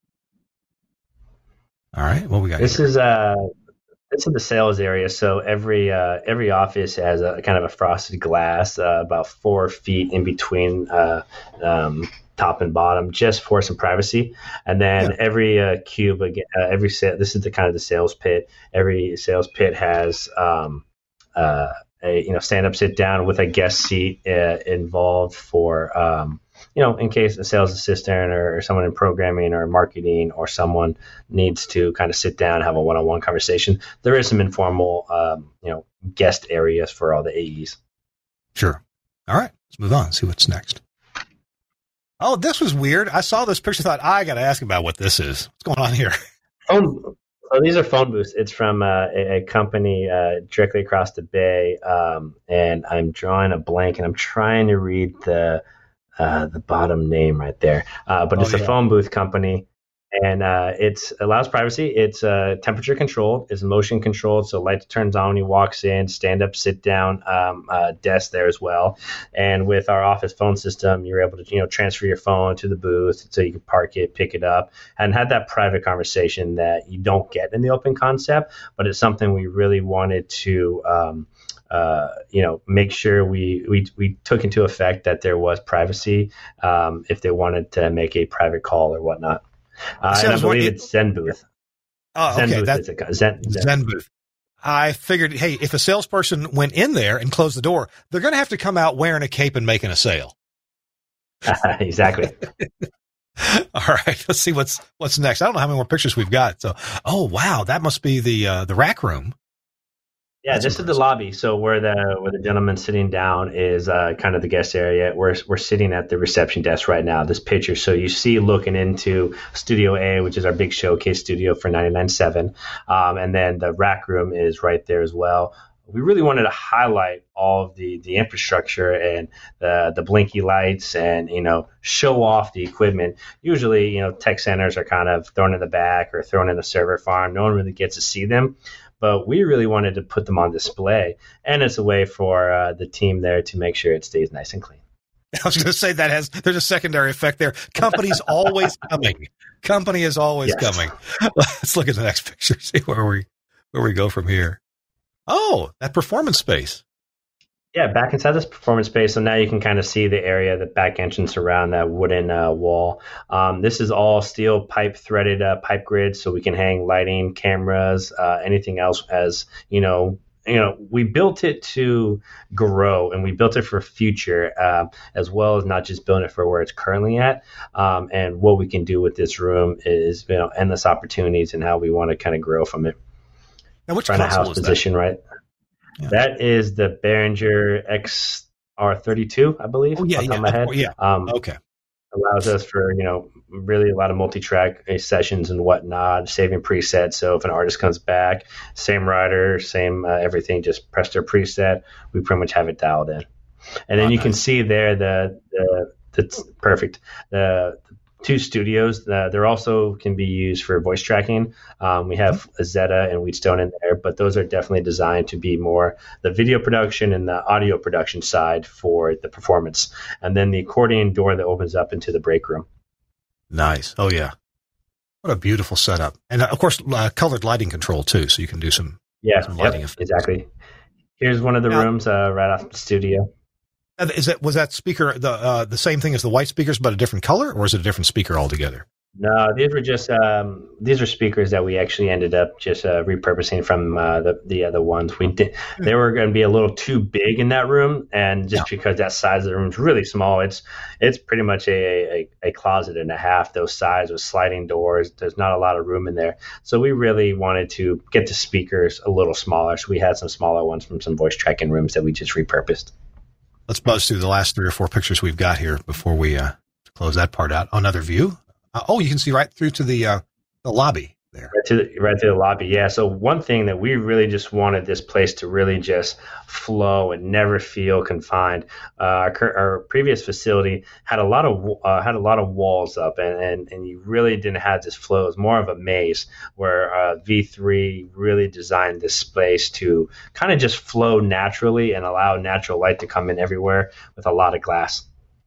All right, what we got? This here? is uh, this is the sales area. So every uh, every office has a kind of a frosted glass, uh, about four feet in between uh, um, top and bottom, just for some privacy. And then yeah. every uh, cube, again, uh, every sa- this is the kind of the sales pit. Every sales pit has. Um, uh, A, you know, stand up, sit down with a guest seat uh, involved for, um, you know, in case a sales assistant or, or someone in programming or marketing or someone needs to kind of sit down and have a one-on-one conversation. There is some informal, um, you know, guest areas for all the A Es. Sure. All right, let's move on. See what's next. Oh, this was weird. I saw this picture, thought I got to ask about what this is. What's going on here? Oh. So these are phone booths. It's from uh, a, a company uh, directly across the bay, um, and I'm drawing a blank, and I'm trying to read the uh, the bottom name right there. Uh, but oh, it's yeah. a phone booth company, and uh, it allows privacy. It's uh, temperature controlled. It's motion controlled, so light turns on when he walks in. Stand up, sit down, um, uh, desk there as well. And with our office phone system, you're able to you know transfer your phone to the booth so you can park it, pick it up, and have that private conversation that you don't get in the open concept. But it's something we really wanted to. Um, Uh, you know, make sure we, we we took into effect that there was privacy um, if they wanted to make a private call or whatnot. Uh, and I believe it, it's Zen Booth. Oh, Zen okay. Booth That's a, Zen, Zen. Zen Booth. I figured, hey, if a salesperson went in there and closed the door, they're going to have to come out wearing a cape and making a sale. Exactly. All right. Let's see what's what's next. I don't know how many more pictures we've got. So, oh wow, that must be the uh, the rack room. Yeah, That's this impressive. Is the lobby. So where the where the gentleman sitting down is uh, kind of the guest area. We're we're sitting at the reception desk right now. This picture, so you see looking into Studio A, which is our big showcase studio for ninety-nine point seven, um, and then the rack room is right there as well. We really wanted to highlight all of the the infrastructure and the the blinky lights, and you know show off the equipment. Usually, you know, tech centers are kind of thrown in the back or thrown in a server farm. No one really gets to see them. but we really wanted to put them on display. And it's a way for uh, the team there to make sure it stays nice and clean. I was going to say that has, there's a secondary effect there. Company's always coming. Company is always yes. coming. Let's look at the next picture, see where we, where we go from here. Oh, that performance space. Yeah, back inside this performance space. So now you can kind of see the area, the back entrance around that wooden uh, wall. Um, this is all steel pipe threaded uh, pipe grid, so we can hang lighting, cameras, uh, anything else as, you know, you know, we built it to grow, and we built it for future, uh, as well as not just building it for where it's currently at. Um, and what we can do with this room is, you know, endless opportunities and how we want to kind of grow from it. Now, which front of house position, that? right? Yeah. That is the Behringer X R thirty-two, I believe. Oh, yeah, off the yeah, top of my head. yeah. Um, okay. Allows us for, you know, really a lot of multi-track sessions and whatnot, saving presets. So if an artist comes back, same writer, same uh, everything, just press their preset. We pretty much have it dialed in. And then oh, you nice. can see there the the that's perfect. The, the two studios. Uh, they're also can be used for voice tracking. Um, we have a Zeta and Wheatstone in there, but those are definitely designed to be more the video production and the audio production side for the performance. And then the accordion door that opens up into the break room. Nice. Oh, yeah. What a beautiful setup. And, uh, of course, uh, colored lighting control, too, so you can do some, yeah, some lighting yep, effects. Exactly. Here's one of the now, rooms uh, right off the studio. Is that was that speaker the uh, the same thing as the white speakers, but a different color, or is it a different speaker altogether? No, these were just um, these are speakers that we actually ended up just uh, repurposing from uh, the the other ones. We did they were going to be a little too big in that room, and just yeah. because that size of the room is really small, it's it's pretty much a, a a closet and a half. Those sides with sliding doors. There's not a lot of room in there, so we really wanted to get the speakers a little smaller. So we had some smaller ones from some voice tracking rooms that we just repurposed. Let's buzz through the last three or four pictures we've got here before we uh, close that part out. Another view. Uh, oh, you can see right through to the uh, the lobby there. Right to the, right to the lobby, yeah. So one thing that we really just wanted this place to really just flow and never feel confined. Uh, our, our previous facility had a lot of uh, had a lot of walls up, and, and, and you really didn't have this flow. It was more of a maze where uh, V three really designed this space to kind of just flow naturally and allow natural light to come in everywhere with a lot of glass.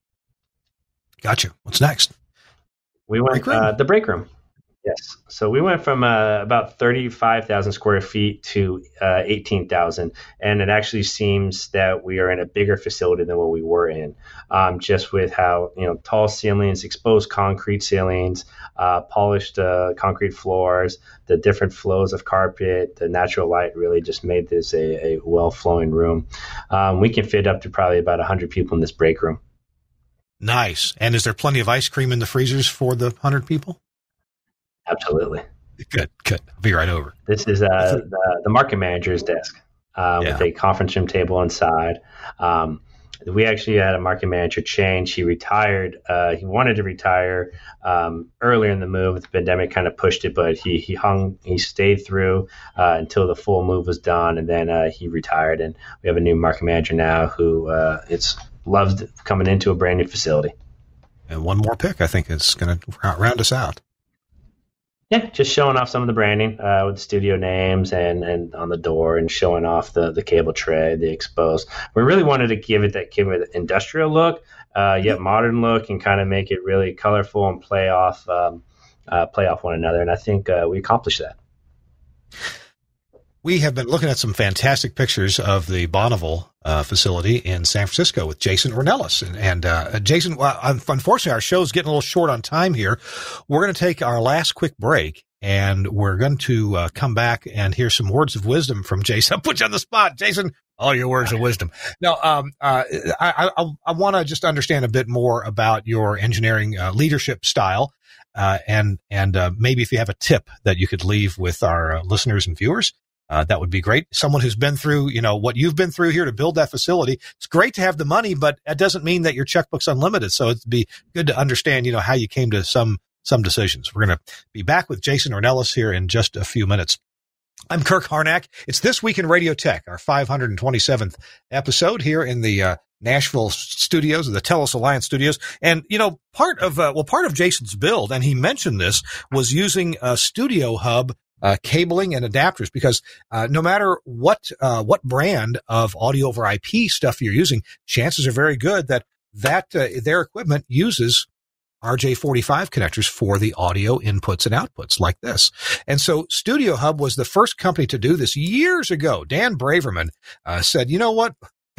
Gotcha. What's next? We went break uh, the break room. Yes. So we went from uh, about thirty-five thousand square feet to uh, eighteen thousand. And it actually seems that we are in a bigger facility than what we were in, um, just with how, you know, tall ceilings, exposed concrete ceilings, uh, polished uh, concrete floors, the different flows of carpet, the natural light really just made this a, a well-flowing room. Um, we can fit up to probably about one hundred people in this break room. Nice. And is there plenty of ice cream in the freezers for the one hundred people? Absolutely. Good, good. I'll be right over. This is uh, the, the market manager's desk uh, yeah. with a conference room table inside. Um, we actually had a market manager change. He retired. Uh, he wanted to retire um, earlier in the move. The pandemic kind of pushed it, but he he hung. He stayed through uh, until the full move was done, and then uh, he retired. And we have a new market manager now who uh, it's loves coming into a brand new facility. And one more pick, I think, is going to round us out. Yeah, just showing off some of the branding uh, with the studio names and, and on the door, and showing off the, the cable tray, the exposed. We really wanted to give it that give it an industrial look, uh, yet modern look, and kind of make it really colorful and play off um, uh, play off one another. And I think uh, we accomplished that. We have been looking at some fantastic pictures of the Bonneville uh, facility in San Francisco with Jason Ornelas. And, and uh, Jason, well, unfortunately, our show's getting a little short on time here. We're going to take our last quick break, and we're going to uh, come back and hear some words of wisdom from Jason. I'll put you on the spot, Jason. All your words of wisdom. Now, um, uh, I, I, I want to just understand a bit more about your engineering uh, leadership style, uh, and and uh, maybe if you have a tip that you could leave with our uh, listeners and viewers. Uh, that would be great. Someone who's been through, you know, what you've been through here to build that facility. It's great to have the money, but that doesn't mean that your checkbook's unlimited. So it'd be good to understand, you know, how you came to some, some decisions. We're going to be back with Jason Ornelas here in just a few minutes. I'm Kirk Harnack. It's This Week in Radio Tech, our five hundred twenty-seventh episode here in the, uh, Nashville studios, the Telos Alliance studios. And, you know, part of, uh, well, part of Jason's build, and he mentioned this, was using a Studio Hub uh, cabling and adapters, because uh, no matter what uh, what brand of audio over I P stuff you're using, chances are very good that that uh, their equipment uses R J forty-five connectors for the audio inputs and outputs like this. And so Studio Hub was the first company to do this years ago. Dan Braverman uh, said, you know what?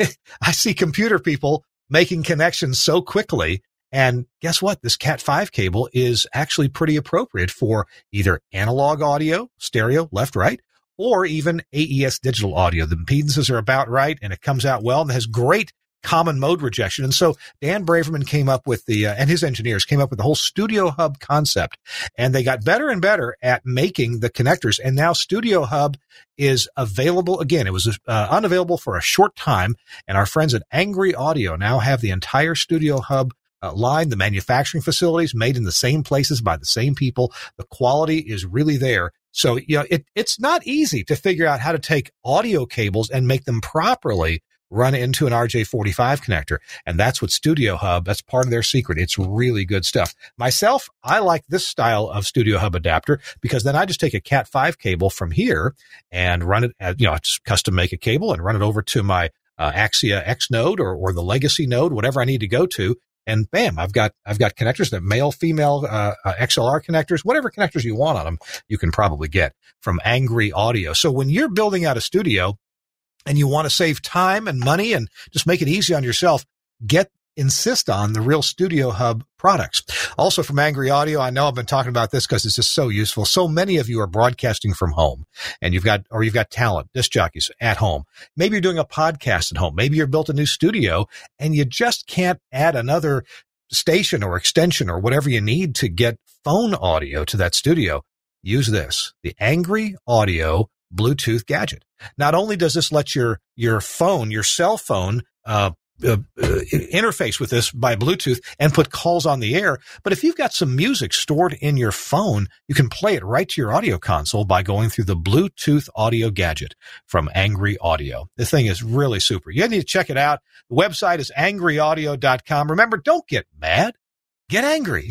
I see computer people making connections so quickly. And guess what? This cat five cable is actually pretty appropriate for either analog audio, stereo, left, right, or even A E S digital audio. The impedances are about right, and it comes out well and has great common mode rejection. And so Dan Braverman came up with the, uh, and his engineers came up with the whole Studio Hub concept, and they got better and better at making the connectors. And now Studio Hub is available again. It was uh, unavailable for a short time, and our friends at Angry Audio now have the entire Studio Hub uh, line, the manufacturing facilities made in the same places by the same people. The quality is really there. So, you know, it, it's not easy to figure out how to take audio cables and make them properly run into an R J forty-five connector. And that's what Studio Hub, that's part of their secret. It's really good stuff. Myself, I like this style of Studio Hub adapter because then I just take a cat five cable from here and run it, as, you know, just custom make a cable and run it over to my uh, Axia X node or, or the legacy node, whatever I need to go to. And bam, I've got, I've got connectors that male, female, uh, uh, X L R connectors, whatever connectors you want on them, you can probably get from Angry Audio. So when you're building out a studio, and you want to save time and money and just make it easy on yourself, get, insist on the real Studio Hub products. Also from Angry Audio, I know I've been talking about this because it's just so useful. So many of you are broadcasting from home, and you've got, or you've got talent, disc jockeys at home. Maybe you're doing a podcast at home. Maybe you've built a new studio and you just can't add another station or extension or whatever you need to get phone audio to that studio. Use this, the Angry Audio Bluetooth gadget. Not only does this let your, your phone, your cell phone, uh, uh, uh, interface with this by Bluetooth and put calls on the air, but if you've got some music stored in your phone, you can play it right to your audio console by going through the Bluetooth audio gadget from Angry Audio. This thing is really super. You need to check it out. The website is angry audio dot com. Remember, don't get mad, get angry.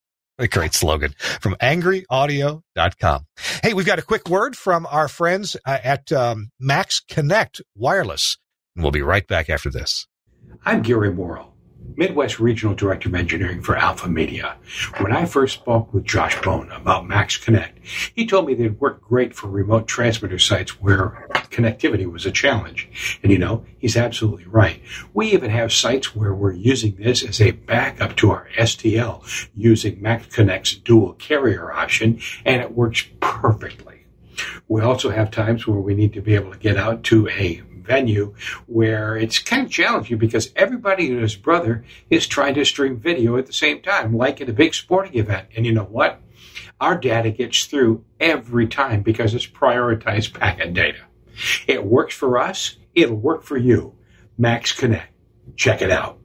A great slogan from angry audio dot com. Hey, we've got a quick word from our friends uh, at um, Max Connect Wireless, and we'll be right back after this. I'm Gary Morrill, Midwest Regional Director of Engineering for Alpha Media. When I first spoke with Josh Bone about Max Connect, he told me they'd work great for remote transmitter sites where connectivity was a challenge. And you know, he's absolutely right. We even have sites where we're using this as a backup to our S T L using Max Connect's dual carrier option, and it works perfectly. We also have times where we need to be able to get out to a venue where it's kind of challenging because everybody and his brother is trying to stream video at the same time, like at a big sporting event. And you know what? Our data gets through every time because it's prioritized packet data. It works for us. It'll work for you. Max Connect. Check it out.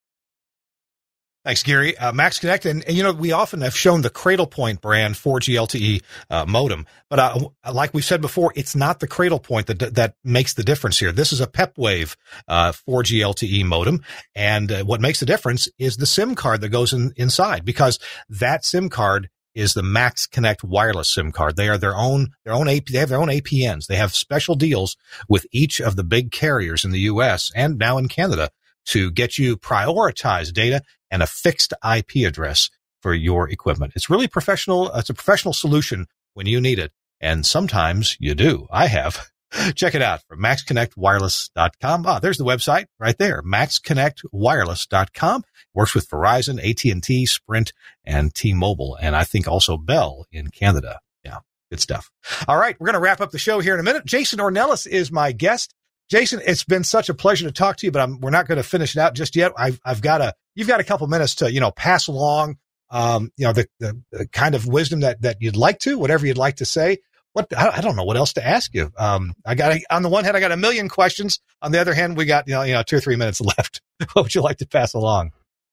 Thanks, Gary. Uh, Max Connect, and, and, you know, we often have shown the Cradlepoint brand four G L T E uh, modem, but uh, like we said before, it's not the Cradlepoint that that makes the difference here. This is a PepWave uh, four G L T E modem, and uh, what makes the difference is the SIM card that goes in, inside, because that SIM card is the Max Connect wireless SIM card. They are their own, their own A P, they have their own A P Ns. They have special deals with each of the big carriers in the U S and now in Canada to get you prioritized data and a fixed I P address for your equipment. It's really professional. It's a professional solution when you need it. And sometimes you do. I have. Check it out from max connect wireless dot com. Ah, there's the website right there, max connect wireless dot com. Works with Verizon, A T and T, Sprint, and T-Mobile, and I think also Bell in Canada. Yeah, good stuff. All right, we're going to wrap up the show here in a minute. Jason Ornelas is my guest. Jason, it's been such a pleasure to talk to you, but I'm, we're not going to finish it out just yet. I've, I've got a, you've got a couple minutes to, you know, pass along, um, you know, the, the, the kind of wisdom that, that you'd like to, whatever you'd like to say. What, I, I don't know what else to ask you. Um, I got, on the one hand, I got a million questions. On the other hand, we got, you know, you know, two or three minutes left. What would you like to pass along?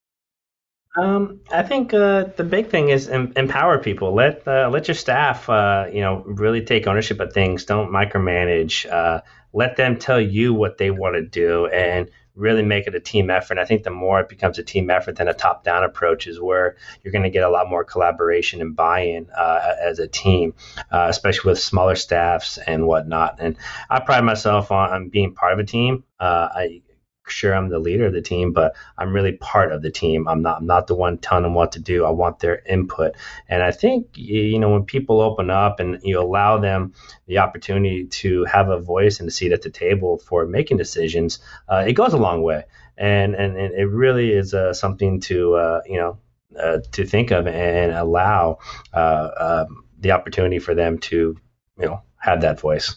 Um, I think uh, the big thing is em- empower people. Let uh, let your staff, uh, you know, really take ownership of things. Don't micromanage. Uh, let them tell you what they want to do, and really make it a team effort. And I think the more it becomes a team effort than a top-down approach is where you're going to get a lot more collaboration and buy-in uh, as a team, uh, especially with smaller staffs and whatnot. And I pride myself on, on being part of a team. Uh, I Sure, I'm the leader of the team, but I'm really part of the team. I'm not I'm not the one telling them what to do. I want their input. And I think, you know, when people open up and you allow them the opportunity to have a voice and a seat at the table for making decisions, uh, it goes a long way. And and, and it really is uh, something to, uh, you know, uh, to think of and allow uh, um, the opportunity for them to, you know, have that voice.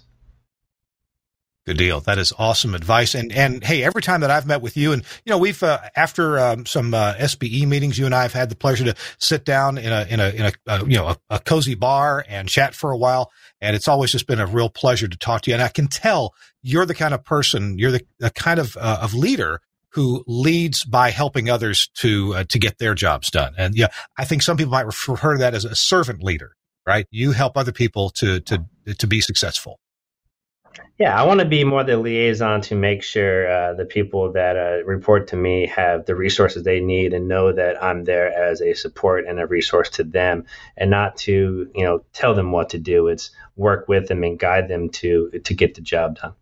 Good deal. That is awesome advice. And, and hey, every time that I've met with you, and, you know, we've, uh, after, um, some, uh, S B E meetings, you and I have had the pleasure to sit down in a, in a, in a, uh, you know, a, a cozy bar and chat for a while. And it's always just been a real pleasure to talk to you. And I can tell you're the kind of person, you're the, the kind of, uh, of leader who leads by helping others to, uh, to get their jobs done. And yeah, I think some people might refer to that as a servant leader, right? You help other people to, to, to be successful. Yeah, I want to be more the liaison to make sure uh, the people that uh, report to me have the resources they need and know that I'm there as a support and a resource to them, and not to, you know, tell them what to do. It's work with them and guide them to to get the job done.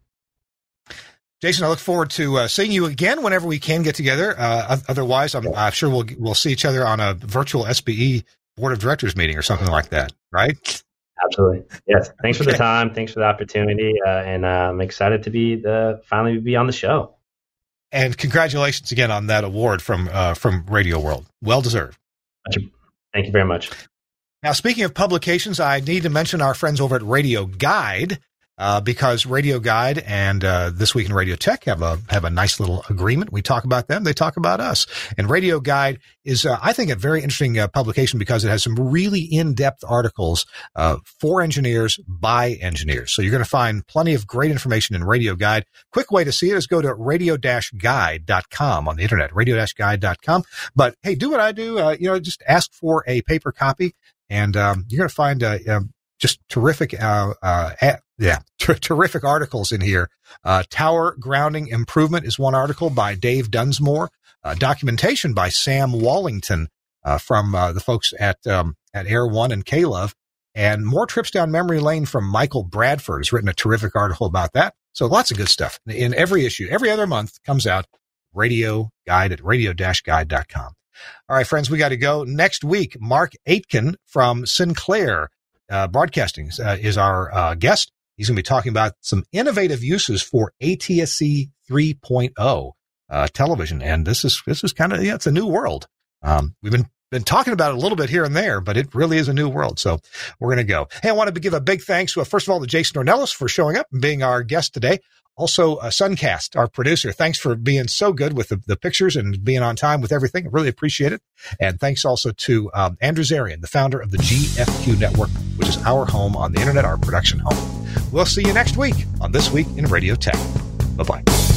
Jason, I look forward to uh, seeing you again whenever we can get together. Uh, otherwise, I'm, I'm sure we'll we'll see each other on a virtual S B E board of directors meeting or something like that, right? Absolutely. Yes. Thanks okay. for the time. Thanks for the opportunity. Uh, and uh, I'm excited to be the finally be on the show. And congratulations again on that award from uh, from Radio World. Well deserved. Thank you very much. Now, speaking of publications, I need to mention our friends over at Radio Guide. Uh, because Radio Guide and uh, This Week in Radio Tech have a have a nice little agreement. We talk about them, they talk about us. And Radio Guide is, uh, I think, a very interesting uh, publication because it has some really in-depth articles uh, for engineers by engineers. So you're going to find plenty of great information in Radio Guide. Quick way to see it is go to radio dash guide dot com on the internet, radio dash guide dot com. But hey, do what I do. Uh, you know, just ask for a paper copy, and um, you're going to find uh, uh, just terrific uh, uh, at, Yeah, ter- terrific articles in here. Uh, tower grounding improvement is one article by Dave Dunsmore. Uh, documentation by Sam Wallington uh, from uh, the folks at um, at Air One and K-Love. And more trips down memory lane from Michael Bradford has written a terrific article about that. So lots of good stuff in every issue. Every other month comes out. Radio Guide at radio dash guide dot com. All right, friends, we got to go. Next week, Mark Aitken from Sinclair uh, Broadcasting uh, is our uh, guest. He's going to be talking about some innovative uses for A T S C three point oh uh, television, and this is this is kind of yeah, it's a new world. Um, we've been been talking about it a little bit here and there, but it really is a new world. So we're going to go. Hey, I wanted to give a big thanks, uh, first of all, to Jason Ornelas for showing up and being our guest today. Also, uh, Suncast, our producer, thanks for being so good with the, the pictures and being on time with everything. I really appreciate it. And thanks also to um, Andrew Zarian, the founder of the G F Q Network, which is our home on the internet, our production home. We'll see you next week on This Week in Radio Tech. Bye-bye.